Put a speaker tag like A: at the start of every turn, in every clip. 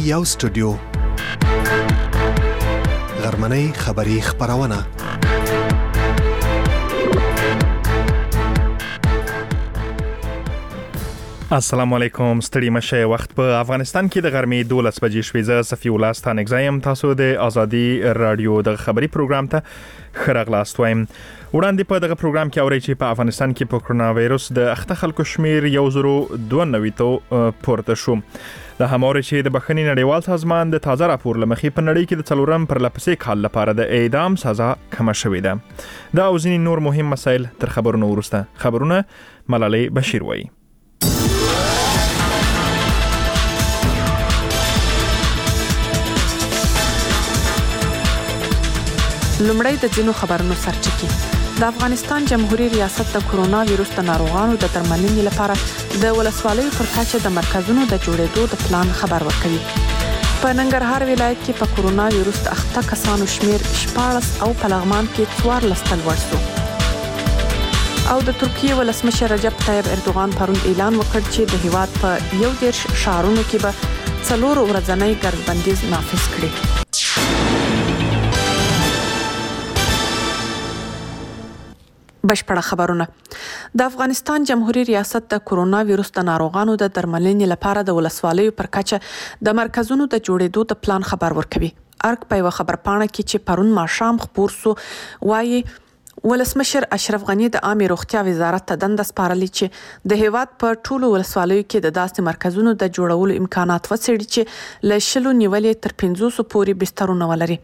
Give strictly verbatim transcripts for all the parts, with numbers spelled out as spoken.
A: یو سټوډیو غرمنۍ خبری خبرونه.
B: السلام علیکم. ستړي مشه. وخت په افغانستان کې د غرمې دولس بجې شوې. زه صفي الله ستانک زایم. تاسو د ازادي رادیو د خبري پروګرام ته خراغلاست وایم. وړاندې په دغه پروګرام کې اوري چې په افغانستان کې په کرونا وایروس د اخته خلکو شمیر یو زرو دوه نوي ته پورته شو. د هماوري چې د بخښنې نړیوال سازمان د تازه راپور لمخې په نړۍ کې د څلورم پر لپسې کال لپاره د اعدام سزا کمه شوې ده. دا او ځینې نور مهم مسایل تر خبرونو وروسته. خبرونه ملالۍ بشیر وایي.
C: لومړی د ځینو خبرونو سرچکي. د افغانستان جمهوریت ریاست د کرونا وایروس د ناروغانو د درملنې لپاره د ولسوالیو پر کچه د مرکزونو د جوړېدو د پلان خبر ورکوي. په ننګرهار ولایت کې په کرونا وایروس د اخته کسانو شمیر شپاړس او په لغمان کې څوارلس ته لوړ شو. او د ترکیې ولسمشر رجب طیب اردوغان پرون اعلان وکړ چې د هیواد په یو دېرش ښارونو کې به څلور ورځنی ګردبندیز نافذ کړي. بشپړه خبرونه. د افغانستان جمهوریت ریاست د کرونا وایروس د ناروغانو د درملنې لپاره د ولسوالیو پر کچه د مرکزونو د جوړېدو د پلان خبر ورکوي. ارګ په یو خبرپاڼه کې چې پرون ماښام خپور سو وایي ولسمشر اشرف غنی د عامه روغتیا وزارت ته دنده سپارلې چې د هیواد په ټولو ولسوالیو کې د داسې مرکزونو د جوړولو امکانات وڅېړي چې له شلو نیولې تر پنځوسو پورې بسترونه ولري.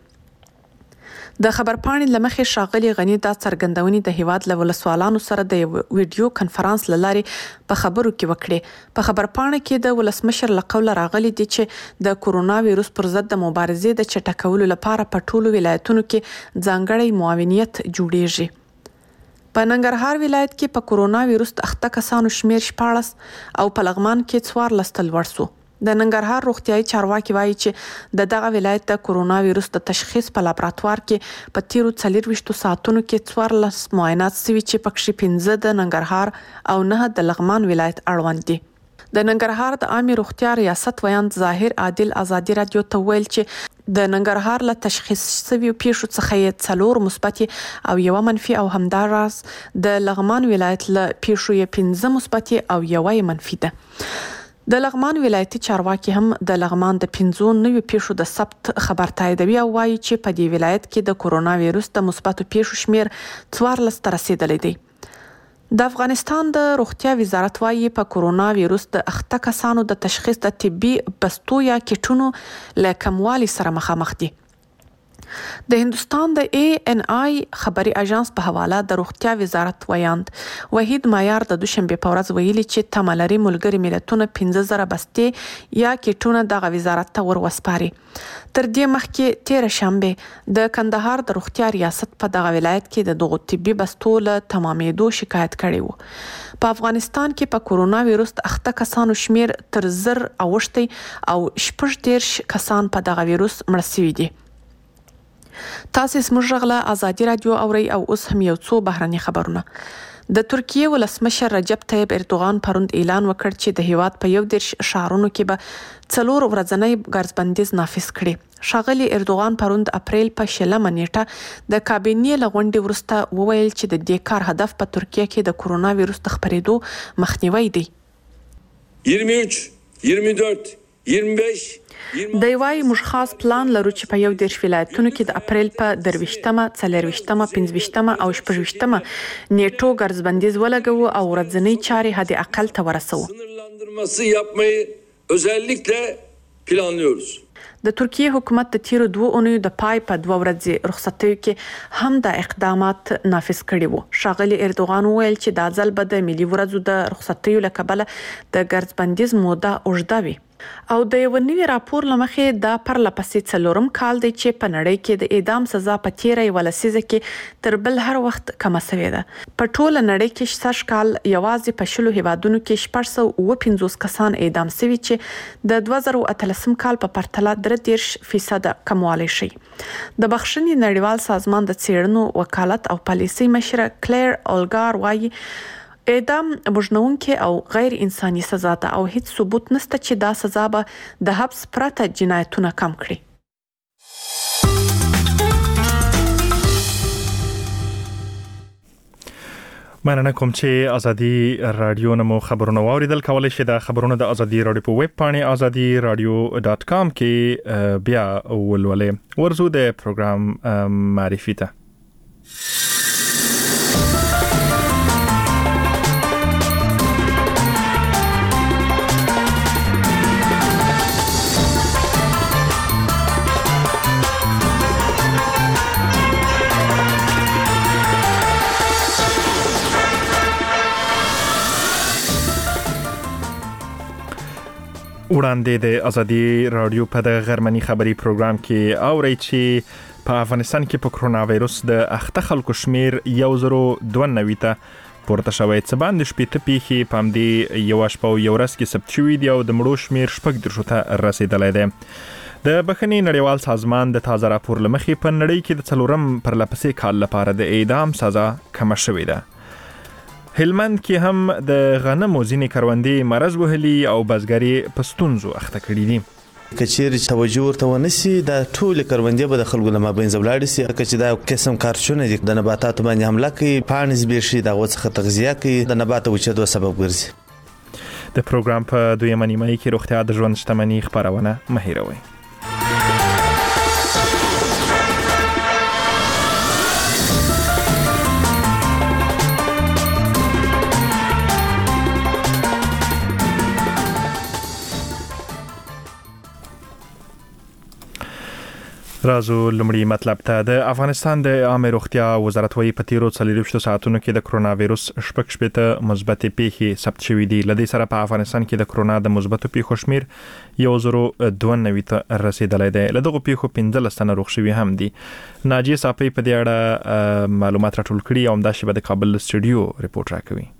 C: د خبرپاڼې لمخې ښاغلي غنی دا څرګندونې د هیواد له ولسوالانو سره د ویډیو کنفرانس له لارې په خبرو کې وکړې. په خبرپاڼه کې د ولسمشر له قوله راغلي دي چې د کرونا وایروس پر ضد د مبارزې د چټکولو لپاره په ټولو ولایتونو کې ځانګړی معاونیت جوړیږي. په ننګرهار ولایت کې په کرونا وایروس د اخته کسانو شمیر شپاړس او په لغمان کې څوارلس ته لوړ شو. د ننګرهار روغتیايي چارواکي وایي چې د دغه ولایت د کرونا وایروس د تشخیص په لابراتوار کې په تیرو څلورویشتو ساعتونو کې څوارلس معاینات شوي چې پکې پنځه د ننګرهار او نه د لغمان ولایت اړوند دي. د ننګرهار د عامه روغتیا ریاست ویاند ظاهر عادل ازادي رادیو ته ویل چې د ننګرهار له تشخیص شوي پیښو څخه یې څلور مثبت او یو منفي او همداراز د لغمان ولایت له پیښو یې پنځه مثبت او یو منفي ده. د لغمان ولایتي چارواکي هم د لغمان د پنځو نوي پیښو د ثبت خبر تاییدوي او وایي چې په دې ولایت کې د کرونا وایروس د مثبتو پیښو شمیر څوارلس ته رسیدلی دی. د افغانستان د روغتیا وزارت وایي په کرونا وایروس د اخته کسانو د تشخیص د طبي بستو یا کټونو له کموالي سره مخامخ دي. د هندستان د ای ان آی خبري اژانس په حواله د روغتیا وزارت ویاند وحید مایار د دوشنبه په ورځ ویلي چې تملري ملګری ملتونه پنځه زره بستې یا کټونه د وزارت ته ور وسپاري. تر دې مخکې تیر شنبه د کندهار د روغتیا ریاست په دغه ولایت کې د دغو طبي بستو له تمامېدو شکایت کړی و. په افغانستان کې په کرونا وایروس د اخته کسانو شمیر تر زر اوښتی او شپږ دېرش کسان په دغه وایروس مړه شوي دي. تاسو زموږ غلا ازادي رادیو اوري او اوس هم یو څو بهرني خبرونه. د ترکیې ولسمشر رجب طیب اردوغان پرون اعلان وکړ چې د هیواد په یو دېرش ښارونو کې به څلور ورځنی ګرځبندیز نافذ کړي. ښاغلي اردوغان پرون د اپریل په شلمه نیټه د کابینې له غونډې وروسته وویل چې د دې کار هدف په ترکیه کې د کرونا وایروس د خپرېدو مخنیوی دی.
D: یوه سل، یوه دört، یوه پنځه
C: د یوای موږ خاص پلان لرو چې په یو دېرش ولایتونو کې د اپریل په درویشتمه، څلرویشتمه، پنځویشتمه او شپږویشتمه نیټو ګرځبندیز ولګوو او ورځنی چارې حد اقل ته ورسوو.
D: sınırlandırması yapmayı özellikle planlıyoruz.
C: د ترکیې حکومت د تیرو دوه اونیو د پای په دوه ورځې رخصتیو کې هم د اقدامات نافذ کړي وو. ښاغلي اردوغان وویل چې دا ځل به د ملي ورځو د رخصتیو له کبله د ګرځبندیز موده اوږده وي. او د یو نوي راپور لمخې دا پرله پسې څلورم کال دی چې په نړۍ کې د اعدام سزا په تیره یوه لسیزه کې تر بل هر وخت کمه شوې ده. په ټوله نړۍ کې سږ کال یوازې په شلو هیوادونو کې شپږ سوه اووه پنځوس کسان اعدام شوي چې د دوه زره اتلسم کال په پرتله درې دېرش فیصده کموالی شي. د بخښنې نړیوال سازمان د څېړنو وکالت او پالیسۍ مشره کلیر اولګار وایي اعدام وژنونکې او غیر انساني سزا ده او هیڅ ثبوت نشته چې دا سزا به د حبس پرته جنایتونه کم کړي.
B: مننه کوم چې ازادي رادیو نمو خبرونه واوریدل. کولای شئ د خبرونو د ازادي رادیو په ویب پاڼې ازادي رادیو ډاٹ کام کې بیا ولولئ. ورزو د پروګرام معرفي ته. وړاندې د ازادي رادیو په د غرمني خبري پروګرام کې اوري چې په افغانستان کې په کرونا وایروس د اخته خلکو شمیر یو زرو دوه نوي ته پورته شوی. څه باندې شپېته پیښې په همدې یوه شپه او یو ورځ کې ثبت شوي دي او د مړو شمیر شپږ دېرشو ته رسېدلی دی. د بخښنې نړیوال سازمان د تازه راپور له مخې په نړۍ کې د څلورم پرلپسې کال لپاره د اعدام سزا کمه شوې ده. هلمند کې هم د غنمو ځینې کروندې مرض وهلي او بزګري په ستونزو اخته کړي دي.
E: کچېرې توجه ورته ونشي دا ټول کروندې به د خلکو له مابین ځولاړي سي. چې دا قسم کارچونه دي د نباتاتو باندې حمله کوي، پاڼې زبېښي، دغه څخه تغذیه کوي، د نبات وچېدو سبب ګرځي.
B: د پروګرام په دویمه نیمایي کې روغتیا د ژوند شتمني خپرونه مه هېروئ. رازو لمړی مطلب ته. د افغانستان د عامه روغتیا وزارت وايي په تیرو څلوېښتو ساعتونو کې د کرونا وایروس شپږ شپېته مثبتې پیښې ثبت شوې دي. له دې سره په افغانستان کې د کرونا د مثبتو پیښو شمیر یو زرو دوه نوي ته رسېدلی دی. له دغو پیښو پنځلس تنه روغ شوي هم دي. ناجیه صافۍ په دې اړه معلومات راټول کړي او همداسې به د کابل سټوډیو رپورټ راکوي.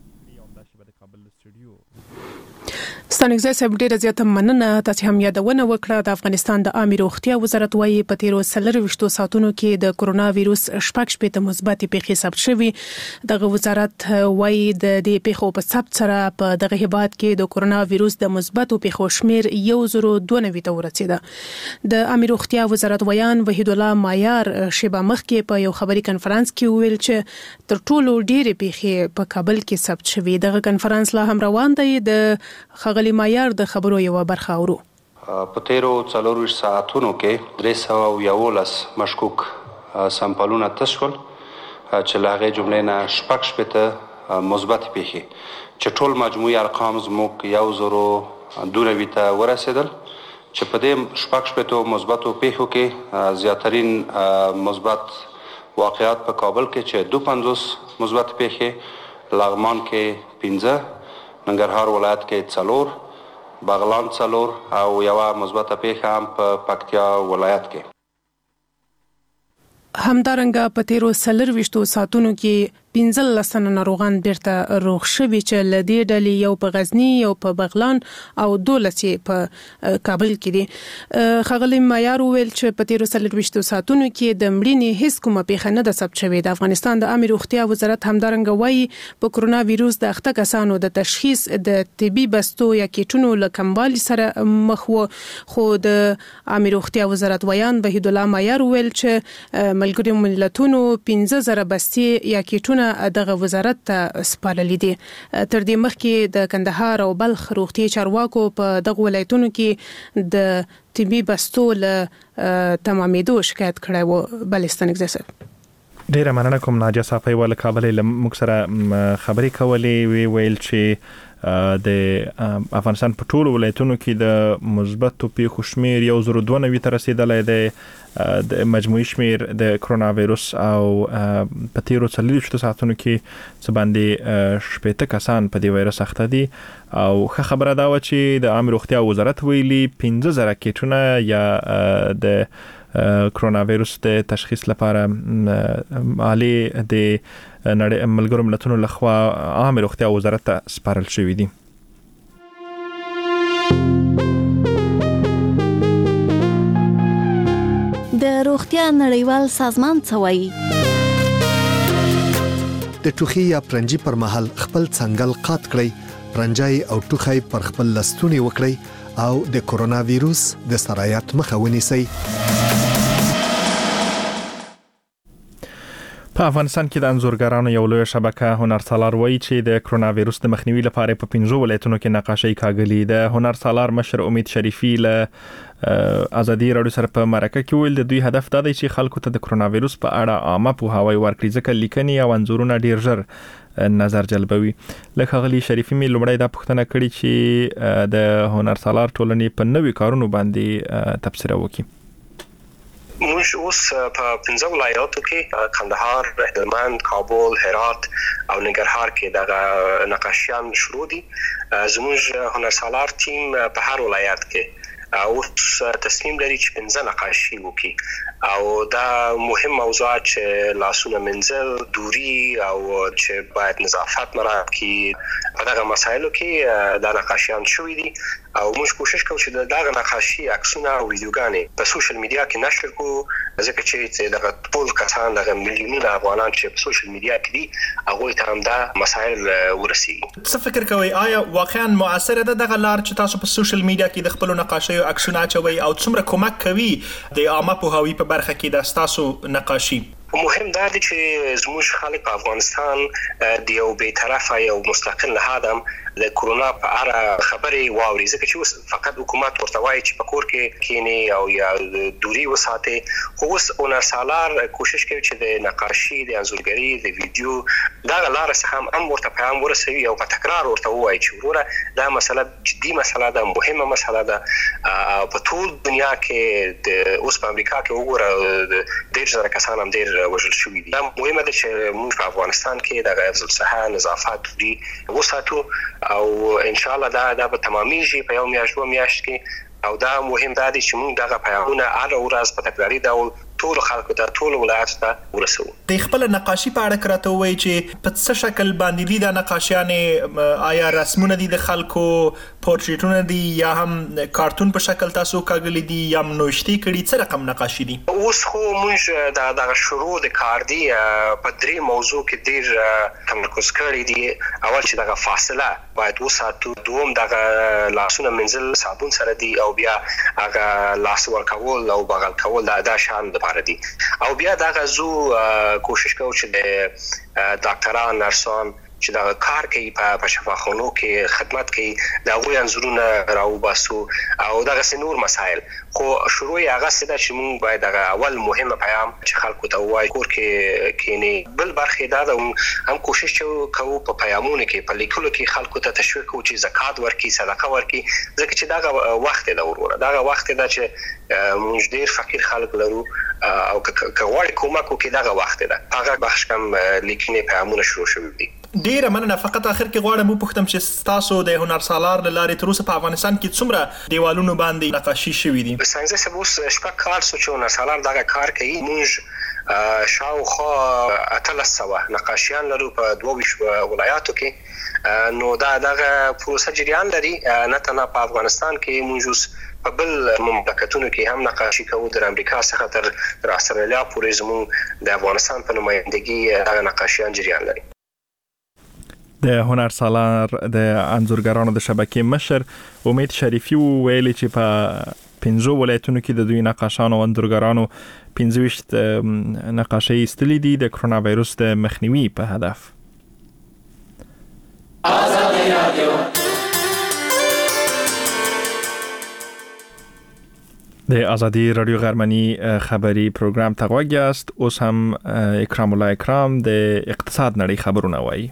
F: ستانګزه صاحب ډیره زیاته مننه. تاسو هم یادونه وکړه د افغانستان د عامه روغتیا وزارت وايي په تیرو څلوېښتو ساعتونو کې د کرونا وایروس شپږ شپېته مثبتې پیښې ثبت شوې. دغه وزارت وايي د دې پیښو په ثبت سره په دغه هیواد کې د کرونا وایروس د مثبتو پیښو شمیر یو زرو دوه نوي ته ورسېده. د عامه روغتیا وزارت ویان وحید الله مایار شیبه مخکې په یو خبري کنفرانس کې ویل چې تر ټولو ډېرې پیښې په کابل کې ثبت شوې. دغه کنفرانس لا هم روان دی. د خغلی مایار د خبرو یو برخه اورو.
G: په تیرو څلورویشت ساعتونو کې درې سوه یولس مشکوک سامپلونه تست شول چې له هغې جملې نه شپږ شپېته مثبتې پیښې چې ټول مجموعي ارقام زموږ یو زرو دوه نوي ته ورسېدل. چې په دې شپږ شپېتو مثبتو پیښو کې زیاترین مثبت واقعات په کابل کې چې دوه پنځوس مثبت پیښې، لغمان کې پنځه، ننګرهار ولایت کې څلور، بغلان څلور او یوه مثبته پیښه هم په پکتیا ولایت کې.
F: همدارنګه په تیرو څلوېښتو ساعتونو کې پنځلس تنه ناروغان بیرته روغ شوي چې له دې ډلې یو په غزني، یو په بغلان او دولس په کابل کې دي. ښاغلی مایار وویل چې په تیرو څلوېښتو ساعتونو کې د مړینې هیڅ کومه پیښه نه ده ثبت شوې. د افغانستان د عامه روغتیا وزارت همدارنګه وایي په کرونا وایروس د اخته کسانو د تشخیص د طبي بستو یا کیټونو له کموالي سره مخ وو. خو د عامه روغتیا وزارت ویان وحید الله مایار وویل چې ملګرو ملتونو پنځه زره بستې یا کیټونه دغه وزارت ته سپارلي دي. تر دې مخکې د کندهار او بلخ روغتي چارواکو په دغه ولایتونو کې د طبي بستو له تمامېدو شکایت کړی و. بلستانګزه صاحب
B: ډیره مننه کوم. ناجیه صافۍ ول کابل له موږ سره خبرې کولې. وی ویل چې د افغانستان په ټولو ولایتونو کې د مثبتو پیښو شمیر یو زرو دوه نوي ته رسېدلی دی. د مجموعي شمیر د کرونا وایروس او په تیرو څلوېښتو ساعتونو کې څه باندې شپېته کسان په دې وایروس اخته دي. او ښه خبره دا وه چې د عامه روغتیا وزارت ویلي پنځه زره کیټونه یا د کرونا وایروس د تشخیص لپاره عالی د ملګرو ملتونو لخوا عامه روغتیا وزارت ته سپارل شوي دي.
H: د روغتیا نړیوال سازمان څه وایي؟
A: د د ټوخي یا پرنجي پر مهال خپل څنګل قات کړئ، پرنجای او ټوخی پر خپل لستونی وکړئ او د کورونا وایروس د سرایت مخه ونیسئ.
B: په افغانستان کې د انځورګرانو یو لوی شبکه هنر سالار وایي چې د کرونا وایروس د مخنیوي لپاره په پنځو ولایتونو کې نقاشي کاږلي. د هنر سالار مشر امید شریفي له ازادي رادیو سره په مرکه کې ویل د دوی هدف دا دی چې خلکو ته د کرونا وایروس په اړه عامه پوهاوی ورکړي، ځکه لیکنې او انځورونه ډیر ژر نظر جلبوي. لکه غلی شریفي می لومړی دا پوښتنه کړې چې د هنر سالار ټولنې په نوي کارونو باندې تبصره وکړي.
H: موږ اوس په پنځه ولایاتو کې کندهار، هلمند، کابل، هرات او ننګرهار کې د نقاشیان شروع دي. زموږ هنر سالار ټیم په هر ولایت کې اوس تصمیم لري چې پنځه نقاشي وکړي او دا مهم موضوعات چې لاسونه منځل، دوري او چې باید نظافت مراعات کړي، په دغه مسایلو کې دا نقاشیان شوي دي او موږ کوشش کوو چې دغه نقاشي عکسونه او ویډیوګانې په سوشل میډیا کې نشر کړو، ځکه چې دغه ټول کسان دغه میلیونونه افغانان چې په سوشل میډیا کې دي هغوی ته هم دا مسایل ورسیږي.
B: څه فکر کوئ آیا واقعا مؤثره ده دغه لار چې تاسو په سوشل میډیا کې د خپل نقاشي او عکسونه اچوي او څومره کومک کوي د عامه پوهاوی په برخه کې د تاسو نقاشي؟
H: مهم دا دی چې زموږ خلک په افغانستان د یو بی‌طرفه یو مستقل نهاد هم د کرونا په اړه خبرې واوري، ځکه چې اوس فقط حکومت ورته وایي چې په کور کې کینی او یا دوری وساتي، خو اوس هنر سالار کوشش کوي چې د نقاشي، د انځورګري، د ویډیو دغه لار څخه هم هم ورته پیغام ورسوي او په تکرار ورته وایي چې وروره دا مسله جدي مسله ده، مهمه مسله ده. په ټول دنیا کې د اوس په امریکا کې وګوره ډېر زره کسان هم ډېر وژل شوي دي. دا مهمه ده چې موږ په افغانستان کې د حفظ الصحه، نظافت دوی وساتو او ان شاء الله دا دا به تمامېږي په یو میاشت دوه میاشت کې او دا مهم دا دی چې موږ دغه پیغامونه هره ورځ په تکراري ډول ټول خلکو ته، ټول ولایت ته ورسوو. د
B: خپل نقاشي په اړه کراته وایي چې په څه شکل باندې دي د نقاشیانې، آیا رسمونه دي د خلکو، پورتریټونه دي یا هم کارتون په شکل تاسو کاږلي دي یا نوشتي کړي، څه رقم نقاشي دي؟ اوس
H: خو موږ د دغه شروع د کار دی په درې موضوع کې ډېر تمرکز کړی دی. اول چې دغه فاصله باید وساتو، دوم دغه لاسونه منځل صابون سره دي او بیا هغه لاس ورکول او بغل کول دا شان د دي او بیا دا غزو کوشش کوو چې د ډاکټران، نرسان چې دا کار کوي په شفاخانو کې خدمت کوي دا غوي انځورونه راوباسو او دا غسه نور مسائل. خو شروع هغه څه چې موږ باید دا اول مهمه پیغام چې خلکو ته وایي کور کې کینی. بل برخه دا هم کوشش کوو په پیغامونو کې په لیکلو کې خلکو ته تشویق کوو چې زکات ورکړي، صدقه ورکړي، ځکه چې دا وخت دا وروره دا وخت دا چې موږ ډیر فقیر خلک لرو او کغواړي کومک وکړي دا وخت دا هغه بخش کم لیکنې پیغامونه شروع شوي دي.
B: ډیره مننه. فقط اخر کې غواړم وپوښتم چې تاسو د هنر سالار له لارې تر اوسه په افغانستان کې څومره دیوالونو باندې نقاشي شوي دي؟
H: څنګه چې اوس شپږ کال سو چې هنر سالار دغه کار کوي. موږ شاوخوا اتلس سوه نقاشیان لرو په دوه ویشت ولایاتو کې. نو دا دغه پروسه جریان لري، نه تنها په افغانستان کې، موږ اوس په بل مملکتونو کې هم نقاشي کوو، در امریکا څخه تر استرالیا پورې زموږ د افغانستان په نمایندګي دغه نقاشیان جریان لري.
B: د هنر سالار د انځورګرانو د شبکې مشر امید شریفي ویلي چې په پنځو ولایتونو کې د دوی نقاشانو او انځورګرانو پنځه ویشت نقاشۍ ایستلې دي د کرونا وایروس د مخنیوي په هدف. ازادي رادیو د ازادي رادیو غرمنی خبری پروګرام ته غوږ یاست. اوس هم اکرام الله اکرام د اقتصاد نړۍ خبرونه وایي.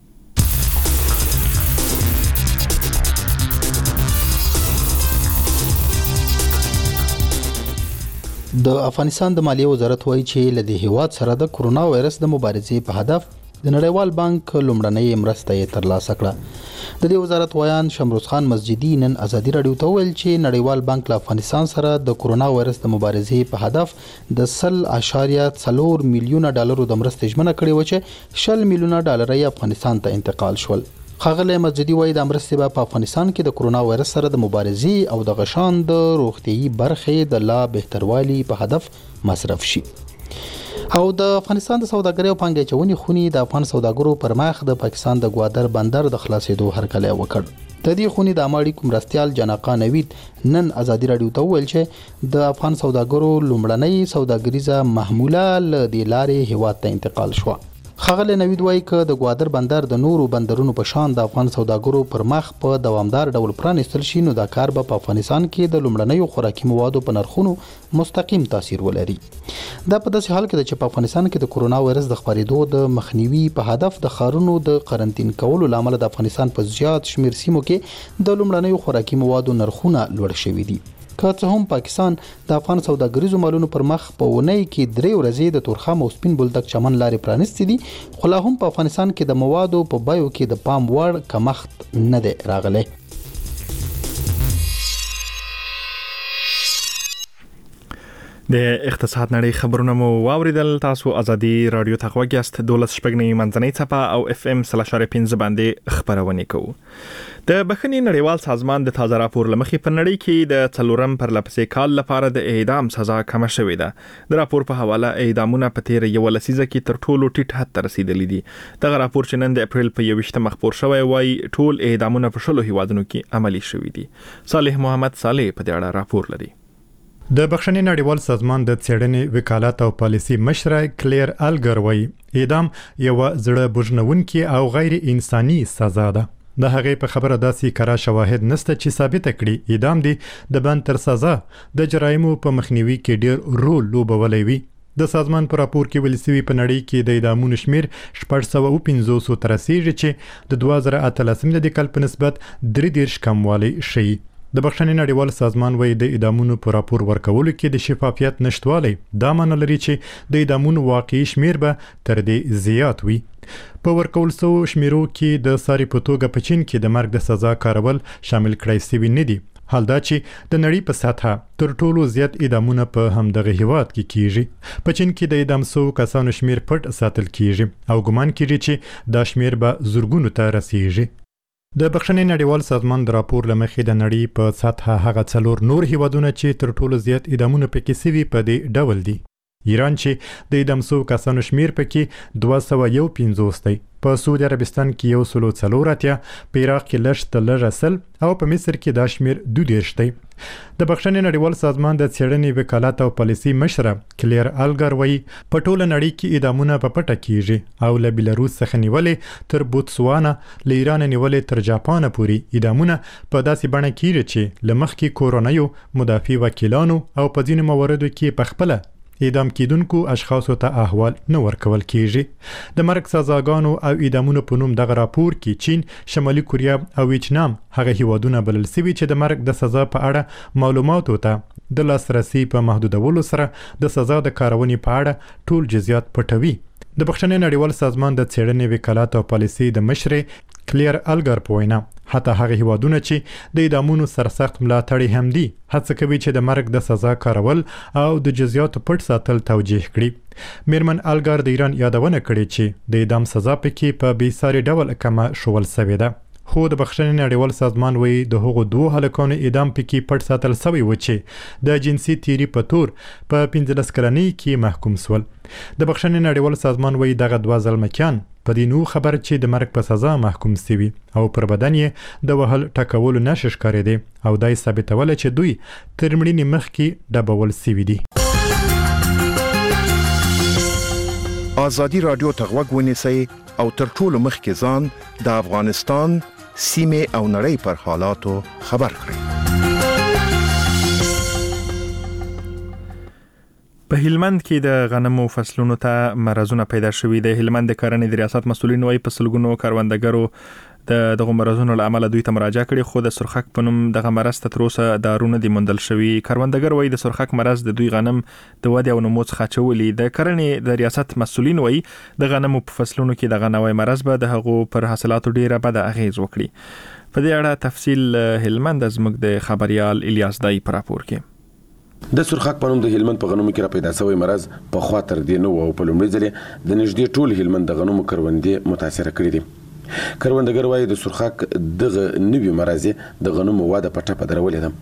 I: د افغانستان د مالیې وزارت وایي چې له دې هیواد سره د کرونا وایرس د مبارزې په هدف د نړیوال بانک لومړنۍ مرسته یې ترلاسه کړه. د دې وزارت ویان شمروز خان مسجدي نن ازادي رادیو ته ویل چې نړیوال بانک له افغانستان سره د کرونا وایرس د مبارزې په هدف د سل اشاریه څلور میلیونه ډالرو د مرستې ژمنه کړې و چې شل میلیونه ډالر یې افغانستان ته انتقال شول. خاغله مسجدي وایي د مرستې په افغانستان کې د کرونا وایرس سره د مبارزې او د غشان د روغتيایي برخې د لا بهتروالي په هدف مصرف شي. او د افغانستان د سوداګرۍ او پانګې چونی خونی د افغان سوداګرو پر مخ د پاکستان د ګوادر بندر د خلاصېدو هرکلی وکړ. د دې خونی د اماړي کومرستيال جناقا نوید نن ازادي رادیو ته ویل چې د افغان سوداګرو لومړنۍ سوداګریزه محموله ل د لارې هیواد ته انتقال شو. خغل نوید وایي ک د ګوادر بندر د نورو بندرونو په شان د افغان سوداګرو پر مخ په دوامدار ډول پرانیستل شي نو دا کار به په افغانستان کې د لومړنیو خوراکي موادو په نرخونو مستقیم تاثیر ولري. دا په داسې حال کې چې په افغانستان کې د کورونا وایرس د خپرېدو د مخنیوي په هدف د خارونو د قرنټین کولو لامل د افغانستان په زیات شمیر سیمو کې د لومړنیو خوراکي موادو نرخونه لوړ شوي دي. که څه هم پاکستان د افغان سوداګریزو مالونو پر مخ په ونۍ کې درې ورځې د تورخم او سپین بولدک چمن لارې پرانستې دي خو لا هم په افغانستان کې د موادو په بایو کې د پام وړ کمښت نه دی راغلی.
B: د اقتصاد نړۍ خبرونه مو واوریدل. تاسو ازادي رادیو ته غوږیاست. دولس شپږنی منځنۍ څپه او اف ام سلاشاره پنځه باندې خبرونه کوو. د بخښنې نړیوال سازمان د تازه راپور لمخې په نړۍ کې د څلورم پر لپسې کال لپاره د اعدام سزا کم شوې ده. د راپور په حواله اعدامونه په تیر یو لسیزه کې تر ټولو ټیټ حد ته رسیدلي دي. دغه راپور چې نن د اپریل په یوویشتم مخپور شوی وای ټول اعدامونه په شلو هیوادونو کې عملي شوي دي. صالح محمد صالح په دې اړه راپور لري.
J: د بخښنې نړیوال سازمان د څېړنې وکالت او پالیسي مشر کلیر الګر وایي اعدام یو زړه بوجنونکي او غیر انساني سزا ده. د هغې په خبره داسې کره شواهد نشته چې ثابت کړي اعدام دی د بند تر سزا د جرایمو په مخنیوي کې ډېر رول لوبولی وي. د سازمان په راپور کې ویل شوي په نړۍ کې د اعدامونو شمیر شپږ سوه او پنځوس ته رسیږي چې د دوه زره اتلسم د کال په نسبت درې دېرش کموالی ښیي. د بخښنې نړیوال سازمان وایي د اعدامونو په راپور ورکولو کې د شفافیت نشتوالی دا معنی لري چې د اعدامونو واقعي شمیر به تر دې زیات وي. په ورکول شوو شمیرو کې د ساري په توګه په چین کې د مرګ د سزا کارول شامل کړای شوي نه دي. حال دا چې د نړۍ په سطحه تر ټولو زیات اعدامونه په همدغه هیواد کې کیږي. په چین کې د اعدام شوو کسانو شمیر پټ ساتل کیږي او ګمان کیږي چې دا شمیر به زرګونو ته رسیږي. د بخښنې نړیوال سازمان د راپور لمخې د نړۍ په سطحه هغه څلور نور هیوادونه چې تر ټولو زیات اعدامونه پکې سوي په دې ډول دي. ایران چې د اعدام شوو کسانو شمیر پکې دوه سوه یو پنځوس دی. په سعودي عربستان کې یو سلو څلور اتیا، په عراق کې لږ تر لږه سل او په مصر کې دا شمیر دوه دېرش دی. د بخښنې نړیوال سازمان د څېړنې وکالت او پالیسي مشره کلیر الګر وایي په ټوله نړۍ کې اعدامونه په پټه کیږي او له بیلاروس څخه نیولې تر بوتسوانا، له ایران نیولې تر جاپان پورې اعدامونه په داسې بڼه کیږي چې له مخکې کورونیو مدافع وکیلانو او په ځینو مواردو کې په خپله اعدام کیدونکو اشخاصو ته احوال نه ورکول کیږي. د مرګ سزاګانو او اعدامونو په نوم دغه راپور کې چین، شمالي کوریا او ویتنام هغه هیوادونه بلل شوي چې د مرګ د سزا په اړه معلوماتو ته د لاسرسي په محدودولو سره د سزا د کارونې په اړه ټول جزئیات پټوي. د بخښنې نړیوال سازمان د څېړنې وکالت او پالیسي د مشرې کلیر الګر په وینا حتی هغه هیوادونه چې د اعدامونو سرسخت ملاتړي هم دي هڅه کوي چې د مرګ د سزا کارول او د جزئیاتو پټ ساتل توجیه کړي. میرمن الګر د ایران یادونه کړې چې د اعدام سزا پکې په بې ساري ډول کمه شول سوې ده. خو د بخښنې نړیوال سازمان وایي د هغو دوه هلکانو اعدام پکې پټ ساتل سوی و چې د جنسي تیري په تور په پنځلس کلنۍ کې محکوم سول. د بخښنې نړیوال سازمان وایي دغه دوه زلمکیان په دې نو خبر چې د مرګ په سزا محکوم سوي او پر بدن یې د وهل ټکولو نښې ښکارېدې او دا یې ثابتوله چې دوی تر مړینې مخکې ډبول سوي دي.
K: ازادي رادیو ته غوږ ونیسئ او تر ټولو مخکې ځان د افغانستان سیمې او نړۍ پر حالاتو خبر کړئ.
B: په هلمند کې د غنمو فصلونو ته مرزونه پیدا شوي دي. هلمند د کرنې د ریاست مسؤلین وايي په سلګونو کروندګرو د دغه مرزونو له امله دوی ته مراجعه کړې خو د سرخک په نوم دغه مرز ته تر اوسه دارونه دي موندل شوي. کروندګر وايي د سرخک مرز د دوی غنم د ودې او نمو څخه اچولي. د کرنې د ریاست مسؤلین وايي د غنمو په فصلونو کې دغه نوی مرز به د هغو پر حاصلاتو ډیره بده اغیز وکړي. په دې اړه تفصیل هلمند زموږ د خبريال الیاس دای پر راپور کې.
L: د سرخک په نوم د هلمند په غنمو کې را پیدا شوی مرز په خوا تر دې نو او په لومړي ځل د نږدې ټول هلمند د غنمو کروندې متاثر کړي دي. کروندګر وايي د سرخک دغه نوي مرز د غنمو واده په ټپه درولې ده.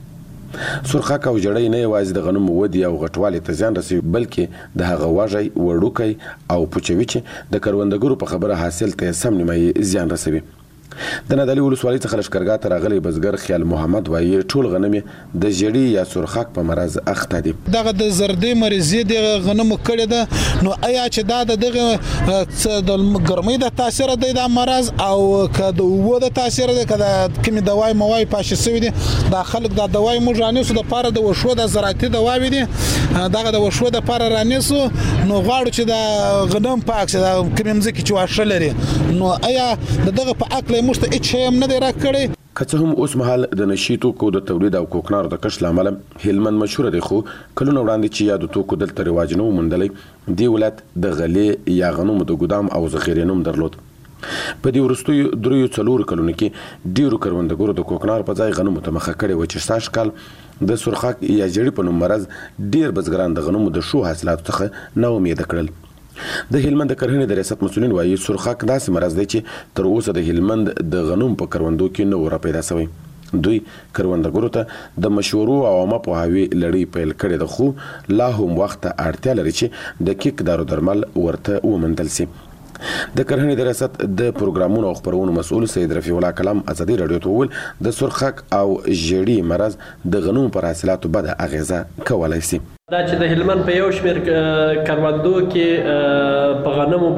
L: سرخک او جړۍ نه یوازې د غنمو ودی او غټوالي ته زیان رسوي بلکې د هغه واژې وړوکی او پوچوي چې د کروندګرو په خبره حاصل ته سم نیمه زیان رسوي. د نادعلي ولسوالۍ څخه لښکرګاه ته راغلی بزګر خیال محمد وایي ټول غنم د جړي یا سرخک په مرض اخته دي.
M: دغه د زردې مریضي د غنمو کړي ده نو آیا چې دا د دغه د ګرمۍ د تاثیر دی دا مرض او که د اوبو د تاثیر دی که د کومې دوای موای پاشې سوي دي دا خلک دا دوای موږ رانیسو د پاره د وشو د زراعتي دواوې دي دغه د وشو د پاره رانیسو نو غواړو چې د غنم پاک شي دا کومې مځکې چې واښه لري نو آیا د دغه په عقل موږ ته هیڅ هم نه دی راکړی.
L: که څه هم اوس مهال د نشي توکو د تولید او کوکنارو د کښت له امله هلمند مشهوره دی خو کلونه وړاندې چې یادو توکو دلته رواج نه و موندلی دې ولایت د غلې یا غنمو د ګدام او ذخیرې نوم درلود. په دې وروستیو دریو څلورو کلونو کې ډیرو کروندګرو د کوکنار په ځای غنمو ته مخه کړې وه چې سږ کال د سرخک یا جړي په نوم مرض ډیر بزګران د غنمو د ښو حاصلاتو څخه نا امیده کړل. د هلمند د کرهڼې د ریاست مسؤلین وایي سرخک داسې مرض دی چې تر اوسه د هلمند د غنمو په کروندو کې نه و را پیدا شوی. دوی کروندګرو ته د مشورو او عامه پوهاوي لړۍ پیل کړې ده خو لا هم وخت ته اړتیا لري چې د کیک دارو درمل ورته ومندل شي. د کرهڼې د ریاست د پروګرامونو او خبرونو مسؤل سید رفیع الله کلام ازادي رادیو ته وویل د سرخک او جړي مرض د غنمو پر حاصلاتو بده اغیزه کولای شي.
N: دا چې د هلمند په یو شمېر کروندو کې په غنمو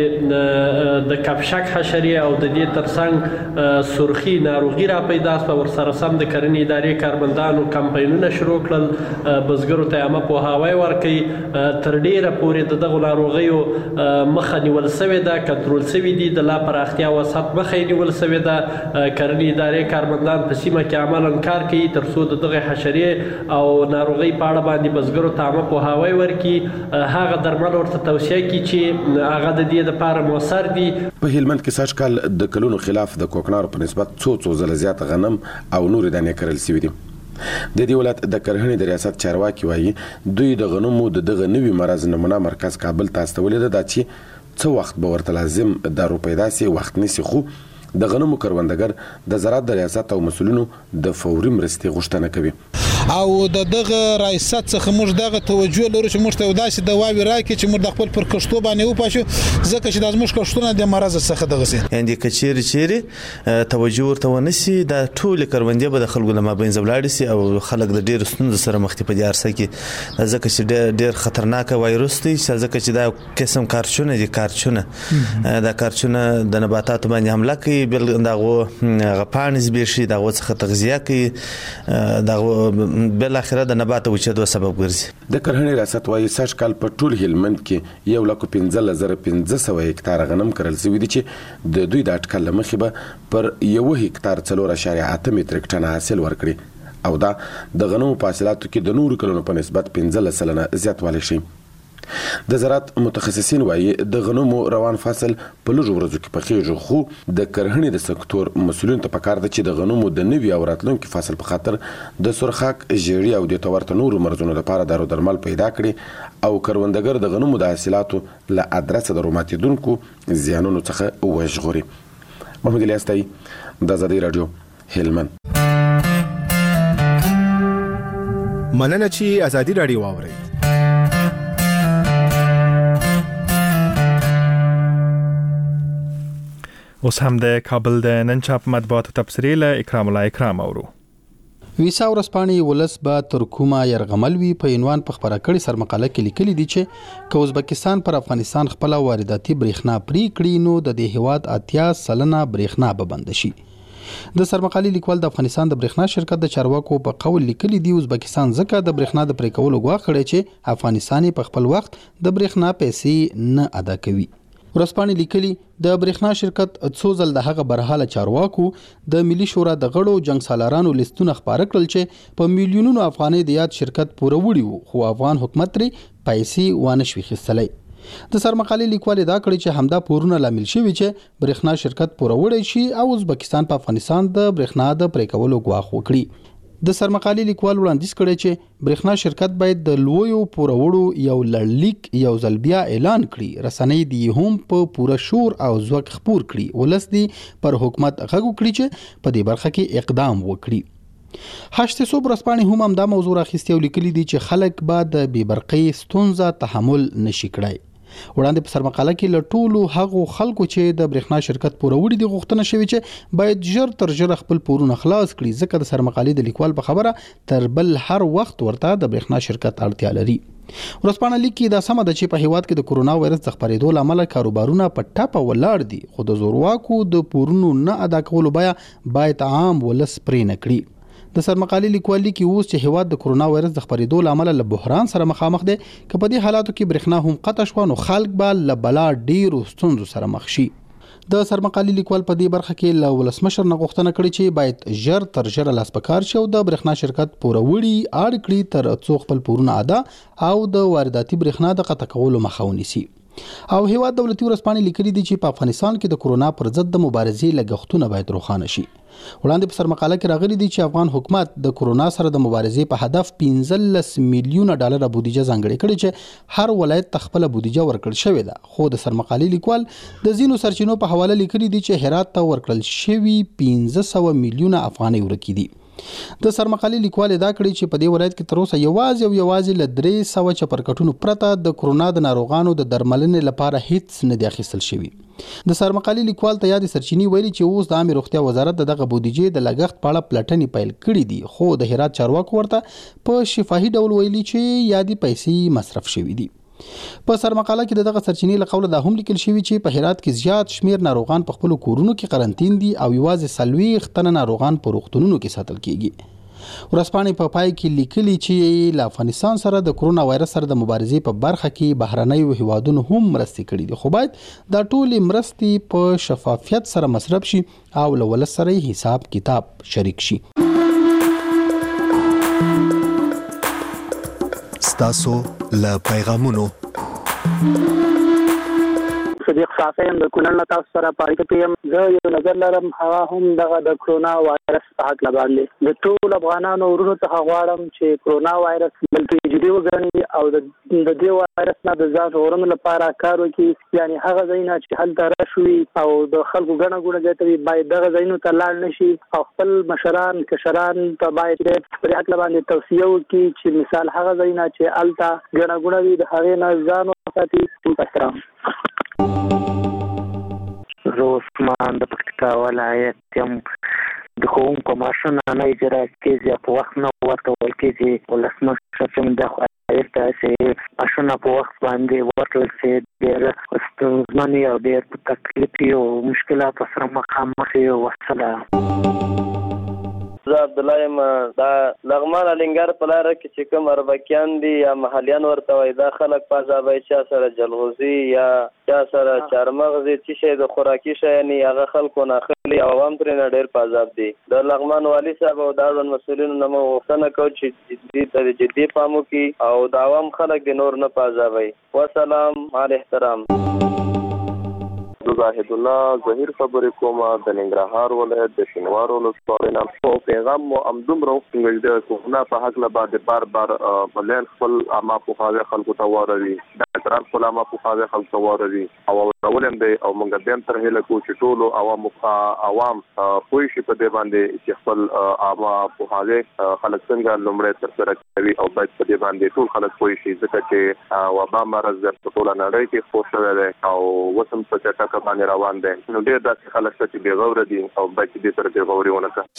N: باندې د کپشک حشرې او د دې ترڅنګ سرخي ناروغي را پیدا شوه ورسره سم د کرنې ادارې کارمندانو کمپاینونه شروع کړل بزګرو ته عامه پوهاوی ورکوي تر ډیره پورې د دغو ناروغیو مخه نیول سوې ده کنټرول سوي دي د لا پراختیا او سطح مخه یې نیول سوې ده کرنې ادارې کارمندان په سیمه کې عملاً کار کوي تر څو د دغې حشرې او ناروغۍ په اړه باندې بزګر تامه پوهاوی ورکي هغه درمل ورته توصیه کی چې هغه د دې لپاره موثر دي.
L: په هلمند کې سږ کال د کلونو خلاف د کوکنارو په نسبت څو څو ځله زیات غنم او نورې دانې کرل شوي دي. د دې ولایت د کرهڼې د ریاست چارواکي وایي دوی د غنمو د دغه نوي مرض نمونه مرکز کابل ته استولې ده دا چې څه وخت به ورته لازم دارو پیدا سي وخت نیسي خو د غنمو کروندګر د زراعت د ریاست او مسؤلینو د فوري مرستې غوښتنه کوي.
M: او د دغه ریاست څخه موږ دغه توجه لرو چې موږ ته داسې دواوی راکړي چې موږ د خپل پر کښتو باندې وپاشو ځکه چې د زموږ کښتونه د مرض څخه دغه سي
E: یعنی کچیر چیرې توجه ورته ونسی د ټول کروندې به د خلکو له مابین زبلاړي سي او خلک د ډیر ستونزو سره مخ ته پدې ارسه کې ځکه چې ډیر ډیر خطرناک وایروس دی ځکه چې دا قسم کارچونه دي کارچونه دا کارچونه د نباتاتو باندې حمله کوي بل دغه غپانز به شي دغه څخه تغذیه کوي دغه بل اخره د نبات وچېدو سبب ګرځي.
L: د کرهڼې ریاست وایي سږ کال په ټول هلمند کې یو لک پنځه زره پنځه سوه هکتار غنم کرل شوي دي چې د دوی د اټکل له مخې به پر یو هکتار څلور اعشاریه اته متریک ټن حاصل ورکړي او دا د غنمو په حاصلاتو کې د نورو کلونو په نسبت پنځلس سلنه زیاتوالی شي. د زراعت متخصصین وایي د غنمو روان فصل په لږو ورځو کې پخېږي خو د کرهڼې د سکتور مسؤلین ته پکار ده چې د غنمو د نوي او راتلونکي فصل په خاطر د سرخک جړي او د تورته نورو مرزونو لپاره دارو درمل پیدا کړي او کروندګر د غنمو د حاصلاتو له ادرسه د روماتیدونکو زیانونو څخه وژغوري. محمد الیاستای د ازادي رادیو هلمند.
O: مننه چې ازادي رادیو واورئ.
B: اوس هم د کابل د نن چاپ مطبوعاتو تبصرې له اکرام الله اکرام اورو.
I: ویسا ورسپانې ولس به تر کومه يرغمل وي په عنوان په خبره کړي سر مقاله کې لیکلي دي چې که ازبکستان پر افغانستان خپل وارداتي برېښنا پرې کړي نو د دې هیواد اتیا سلنه برېښنا به بند شي. د سرمقالي لیکوال د افغانستان د برېښنا شرکت د چارواکو په قول لیکلي دی ازبکستان ځکه د برېښنا د پرې کولو غواړي کړي چې افغانستان په خپل وخت د برېښنا پیسې نه ادا کوي. ورسپانې لیکلي د برېښنا شرکت څو ځل د هغه برحاله چارواکو د ملي شورا د غړو جنگ سالارانو لیستونه خبره کړل چې په میلیونونو افغانۍ د یاد شرکت پوره وړي وو خو افغان حکومت لري پیسې وانه شوي خستلې. د سرمقالي لیکوال دا کړی چې همدا پورونه لامل شوی چې برېښنا شرکت پوره وړي شي او ازبکستان په افغانستان د برېښنا د پرې کولو غواخ وکړي. د سرمقالي لیکوال وړاندیز کړی چې برېښنا شرکت باید د لویو پورولو یو لړلیک یو ځل بیا اعلان کړي رسنۍ دی هم په پوره شور او ځواک خپور کړي ولس دی پر حکومت غږ وکړي چې په دې برخه کې اقدام وکړي. هشت صوب ورځپاڼې هم همدا موضوع راخیستي او لیکلي دي چې خلک به د بې برقۍ ستونزه تحمل نشي کړای. وړاندې په سرمقاله کې له ټولو هغو خلکو چې د برېښنا شرکت پوروړي دي غوښتنه شوې چې باید ژر تر ژره خپل پورونه خلاص کړي، ځکه د سرمقالې د لیکوال په خبره تر بل هر وخت ورته د برېښنا شرکت اړتیا لري. ورځپاڼه لیکي دا سمه ده چې په هیواد کې د کرونا وایرس د خپرېدو له امله کاروبارونه په ټپه ولاړ دي، خو د زورواکو د پورونو نه ادا کولو بیا باید عام ولس پرې نه کړي. د سرمقالې لیکوال لیکي اوس چې هیواد د کرونا وایرس د خپرېدو له امله له بحران سره مخامخ دی، که په دې حالاتو کې برېښنا هم قطع شوه نو خلک به له بلا ډېرو ستونزو سره مخ شي. د سرمقالې لیکوال په دې برخه کې له ولسمشر نه غوښتنه کړې چې باید ژر تر ژره لاس په کار شي او د برېښنا شرکت پوروړي اړ کړي تر څو خپل پورونه ادا او د وارداتي برېښنا د قطع کولو مخه ونیسي. او هیواد دولتي ورځپاڼې لیکلي دي چې په افغانستان کې د کرونا پر ضد د مبارزې لګښتونه باید روښانه شي. وړاندې په سرمقاله کې راغلي دي چې افغان حکومت د کرونا سره د مبارزې په هدف پنځلس میلیونه ډالر بودیجه ځانګړې کړې چې هر ولایت ته خپل بودیجه ورکړل شوې ده، خو د سرمقالې لیکوال د ځینو سرچینو په حواله لیکلي دي چې هرات ته ورکړل شوي پنځه سوه میلیونه افغانۍ ورکې دي. د سرمقالې لیکوال ادعا کړې چې په دې ولایت کې تر اوسه یوازې او یوازې له درې سوه چپرکټونو پرته د کرونا د ناروغانو د درملنې لپاره هیڅ نه دی اخیستل شوی. د سرمقالې لیکوال ته یادې سرچینې ویلي چې اوس د عامه روغتیا وزارت دغه بودیجې د لګښت په اړه پلټنې پیل کړې دي، خو د هرات چارواکو ورته په شفاهي ډول ویلي چې یادې پیسې مصرف شوې دي. په سرمقاله کې دغه سرچینې له قوله دا هم لیکل شوی چې په هرات کې زیات شمیر ناروغان په خپل کورونو کې قرنټین دي او یوازې څلوېښت تنه ناروغان په روغتونونو کې ساتل کیږي. ورځپاڼې په پای کې لیکلي چې له افغانستان سره د کرونا وایرس سره د مبارزې په برخه کې بهرنیو هیوادونو هم مرستې کړې دي، خو باید دا ټولې مرستې په شفافیت سره مصرف شي او له ولس سره حساب کتاب شریک شي.
A: ستاسو له پیغامونو
P: صدیق صافیم د کونړ له تاسو سره په اړیکه کې یم. زه یو نظر لرم، هغه هم دغه د کرونا وایرس په هکله باندې د ټولو افغانانو ورونو څخه غواړم چې کرونا وایرس بلکې جدي وګڼي او د دې وایرس نه د ځان ژغورلو لپاره کار وکړي. یعنې هغه ځایونه چې هلته رش وي او د خلکو ګڼه ګوڼه زیاته وي باید دغه ځایونو ته لاړ نه شي او خپل مشران کشران ته باید په دې هکله باندې توصیه وکړي چې مثال هغه ځایونه چې هلته ګڼه ګوڼه وي د هغې نه ځان وساتي. احترام.
Q: زه عثمان د پکتیکا ولایت یم. د ښوونکو معاشونه نه اجرا کېږي، په وخت نه ورکول کېږي. ولسمشر چې موږ د خواهش ته چې معاشونه په وخت باندې ورکړل شي ډېر ستونزمن او ډېر په تکلیف او مشکلاتو سره مخامخ یو. والسلام.
R: زه عبدالله یم. دا لغمان الینګار په لاره کې چې کوم اربکیان دي یا محلیان ورته وایي، دا خلک په عذابوي، چا سره جلغوزي یا چا سره چارمغزي څه شی د خوراکي شیانې هغه خلکو نه اخلي او عوام ترې نه ډېر په عذاب دي. د لغمان والي صاحب او د اړوند مسؤلینو نه مو غوښتنه کوو چې دې ته جدي پام وکړي او د عوام خلک د نور نه په عذابوي. والسلام. مع الاحترام.
S: زاهد الله ظهیر خبرې کوم د ننګرهار ولایت د شینوار ولسوالۍ نه. په پیغام مو همدومره وکړل د کورونا په حق له باندې بار بار بلین خپل عامه پوهاوی خلکو ته واروي، ډاکټران خپل عامه پوهاوی خلکو ته واروي او ورولم دی او موږ دیم تر هله کو چې ټولو عوام عوام پوه شي په دې باندې چې خپل عامه پوهاوی خلک څنګه لومړی تر سره کوي او باید په دې باندې ټول خلک پوه شي، ځکه چې وبا مرض د ټول نړۍ کې خپور شوی دی او وسم په چټکه باندې روان دي. نو ډېر داسې خلک چې بې غوره دي او باید دې سره بې غوري ونه کړي.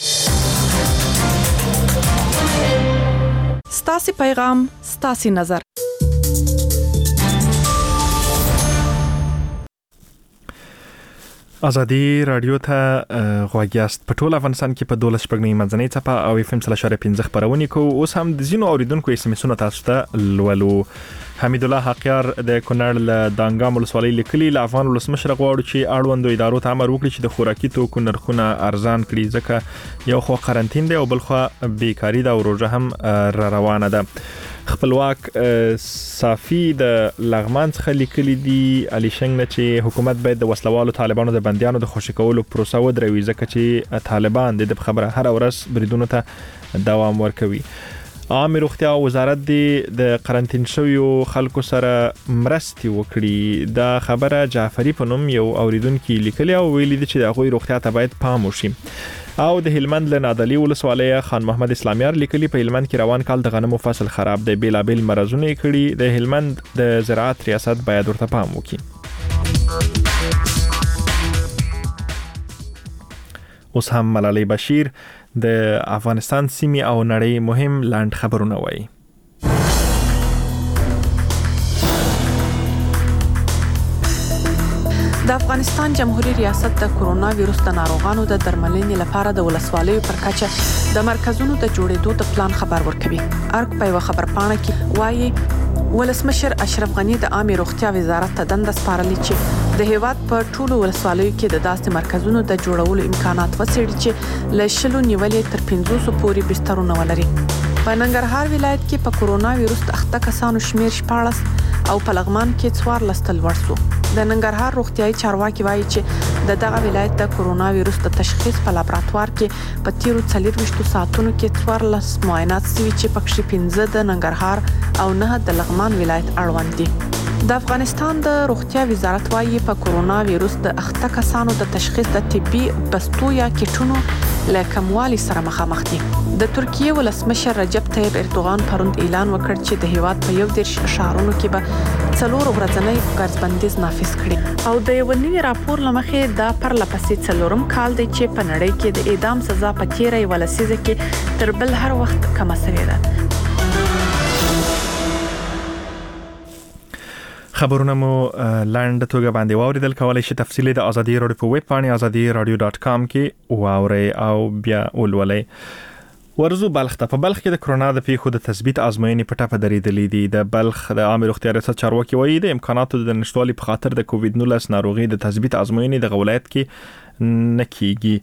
C: ستاسو پیغام، ستاسو نظر.
B: ازادي رادیو ته غواګیاست. په ټول افغانستان کې په دولس شپږمې منځنۍ څپه او اف ام سل اشاریه پنځه خبرونه کوو. اوس هم د زینو اوریدونکو اس ام اسونه تاسو ته لولو. حمید الله حقیار د کونړ له دانګام ولسوالۍ لیکلي، له افغان ولسمشر غواړو چې اړوندو ادارو ته امر وکړي چې د خوراکي توکو نرخونه ارزان کړي، ځکه یو خو قرنټین دی او بل خو بیکاری ده او روزه هم را روانه ده. خپلواک صافی د لغمان څخه لیکلي دي علي شنګ نه چې حکومت باید د وسلوالو طالبانو د بنديانو د خوشی کولو پروسه ودروي، ځکه چې طالبان د خبره هر ورځ بریدونو ته دوام ورکوي. عامه روغتیا وزارت د قرنټین شویو خلکو سره مرستي وکړي. دا خبره جعفری په نوم یو اوریدونکو لیکلی او ویلي دي چې د غوي روغتیا ته باید پام وشي. او د هلمند له نادعلي ولسوالۍ خان محمد اسلامیار لیکلي په هلمند کې روان کال د غنمو فصل خراب دی، بیلابیل مرزونه کړي، د هلمند د زراعت ریاست باید ورته پام وکړي. اوس هم ملالۍ بشیر د افغانستان سیمې او نړۍ مهم لاند خبرونه وایي.
C: د افغانستان جمهوریت ریاست د کرونا وایرس د ناروغانو د درملنې لپاره د ولسوالیو پر کچه د مرکزونو د جوړېدو د پلان خبر ورکوي. ارګ په یو خبرپاڼه کې وایي ولسمشر اشرف غنی د عامه روغتیا وزارت ته دنده سپارلې چې د هیواد په ټولو ولسوالیو کې د داسې مرکزونو د جوړولو امکانات وڅېړي چې له شلو نیولې تر پنځوسو پورې بسترونه ولري. په ننګرهار ولایت کې په کرونا وایرس اخته کسانو شمیر شپاړس او په لغمان کې څوارلس تل لوړ شو. د ننګرهار روغتیايي چارواکي وایي چې د دغه ولایت د کرونا وایرس د تشخیص په لابراتوار کې په تیرو څلورویشتو ساعتونو کې څوارلس معاینات شوي چې پکې پنځه د ننګرهار او نه د لغمان ولایت اړوند دي. د افغانستان د روغتیا وزارت وایي په کرونا وایرس د اخته کسانو د تشخیص د طبي بستو یا کټونو له کموالي سره مخامخ دي. د ترکیه ولسمشر رجب طیب اردوغان پروند اعلان وکړ چې د هیواد په یو دیرش ښارونو کې به څلور ورځنی ګرځبندیز نافذ کړي او د یو نوي راپور لمخې دا پرله پسې څلورم کال دی چې په نړۍ کې د اعدام سزا په تیره یوه لسیزه کې تر بل هر وخت کمه شوې ده.
B: خبرونه مو لاند توګه باندې واوریدل. کولای شئ تفصیلی د ازادي رادیو په ویب پاڼه ازادي رادیو ډاټ کام کې واورئ او بیا ولولئ. ورزو بلخ ته په بلخ کې د کرونا د پیښو د تثبیت ازموینې په ټاپه درېدلې دي. د بلخ د عامه روغتیا ریاست چارواکي وایي د امکاناتو د نشټوالي په خاطر د کووډ نولس ناروغي د تثبیت ازموینې د ولایت کې نه کیږي.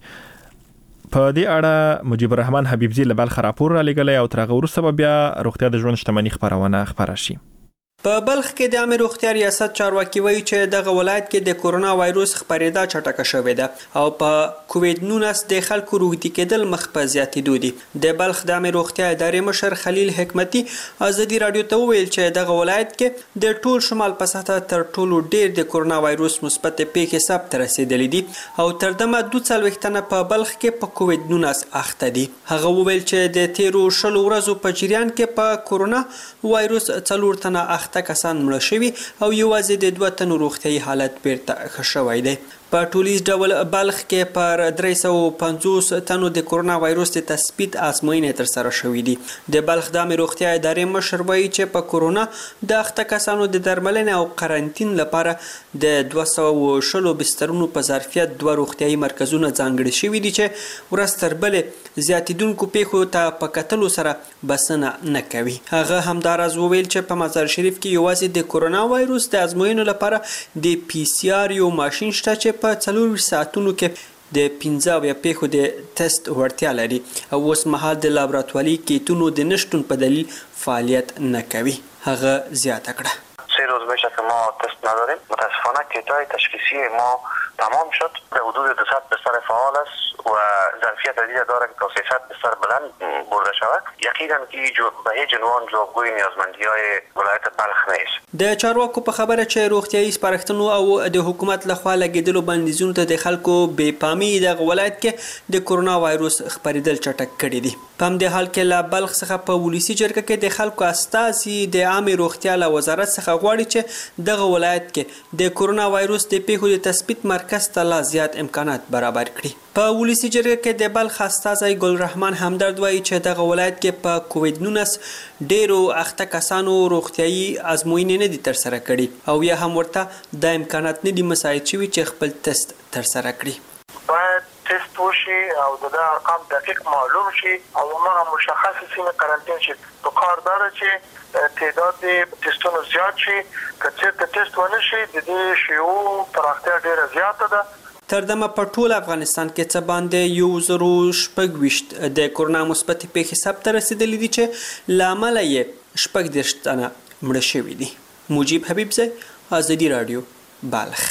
B: په دې اړه مجيب الرحمن حبیبزي له بلخ راپور را لګلې او ترغه ورسره بیا روغتیا د ژوند شتمنۍ خبرونه خبره شي.
T: په بلخ کې د عامه روغتیا ریاست چارواکي وایي چې دغه ولایت کې د کورونا وایرس خپرېدا چټکه شوې ده او په کووډ نولس د خلکو روغتي کېدل مخ په زیاتېدو دي. د بلخ د عامه روغتیا ادارې مشر خلیل حکمتي ازادي رادیو ته وویل چې دغه ولایت کې د ټول شمال په سطحه تر ټولو ډېر د کورونا وایرس مثبت پیښې ثبت رسیدلې دي او تر دمه دوه څلوېښت تنه په بلخ کې په کووډ نولس اخته دي. هغه وویل چې د تیرو شلو ورځو په جریان کې په کورونا وایرس څلور تنه تا کسان مړه شوي او یوازې د دوه تنو روغتیايي حالت بیرته ښه شوی دی. په ټولیز ډول بلخ کې پر درې سوه پنځوس تنو د کورونا وایرس د تثبیت ازموینې ترسره شوې دي. د بلخ د عامه روغتیا ادارې مشر وایي چې په کورونا د اخته کسانو د درملنې او قرنټین لپاره د دوه سوه شلو بسترونو په ظرفیت دوه روغتیايي مرکزونه ځانګړي شوي دي چې ورځ تر بلې زیاتېدونکو پیښو ته په کتلو سره بسنه نه کوي. هغه همداراز وویل چې په مزار شریف کې یوازې د کورونا وایرس د ازموینو لپاره د پی سی آر یو ماشین شته چې په څلور ساعتونو کې د پنځه اویا پیښو د ټیسټ وړتیا لري او اوس مهال د لابراتواري کیټونو د نشتون په دلیل فعالیت نه کوي. هغه زیاته کړه
U: سه روز میشه که ما تست نداریم. متاسفانه کیت‌های تشخیصی ما تمام شد. به حدود دویست بستر فعال است و ظرفیت عدیده داره که تا سیصد بستر بلند برده شود. یقینا که به هیچ عنوان جوابگوی نیازمندی‌های ولایت بلخ نیست.
T: د چارواکو په خبره چې روغتیايي سپارښتنو او د حکومت لخوا لګیدلو بندیزونو ته د خلکو بې پامي د ولایت کې د کورونا وایرس خپرېدل چټک کړي دي. په همدې حال کې له بلخ څخه په ولسي جرګه کې د خلکو استازي د عامه روغتیا له وزارت څخه غواړي چې دغه ولایت کې د کورونا وایرس د پیښو د تثبیت مرکز ته لا زیات امکانات برابر کړي. په ولسي جرګه کې د بلخ استازی ګلرحمان همدرد وایي چې دغه ولایت کې په کووډ نولس ډیرو اخته کسانو روغتیايي ازموینې نه دي ترسره کړي او یا هم ورته د امکانات نه دي مساعد شوي چې خپل تست ترسره کړي.
U: باید تست وشي او د ارقام دقیق معلوم شي او هغه مشخص سیمه قرنټین شي. په کار دار چې تعداد تستونو زیات شي، که چېرته تست ونه شي د دې شیو پراختیا ډیره زیاته ده.
T: تر دمه په ټول افغانستان کې څه باندې یو زرو شپږ ویشت د کورونا مثبت پیښې ثبت رسیدلې دي چې له امله یې شپږ دېرش تنه مړه شوي دي. مجيب حبیبزی، ازادي رادیو، بلخ.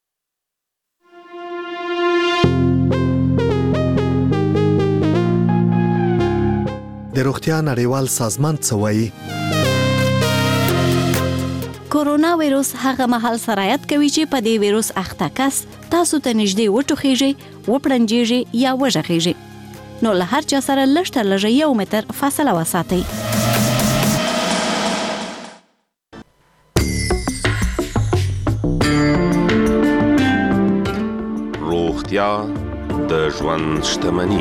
A: د روغتیا نړیوال سازمان څه وایي؟
V: کورونا وایرس هغه مهال سرایت کوي چې په دې وایرس اخته کس تاسو ته نږدې وټوخیږي، وپړنجیږي یا وژغیږي. نو له هر چا سره لږ تر لږه یو متر فاصله وساتئ.
D: روغتیا د ژوند شتمني.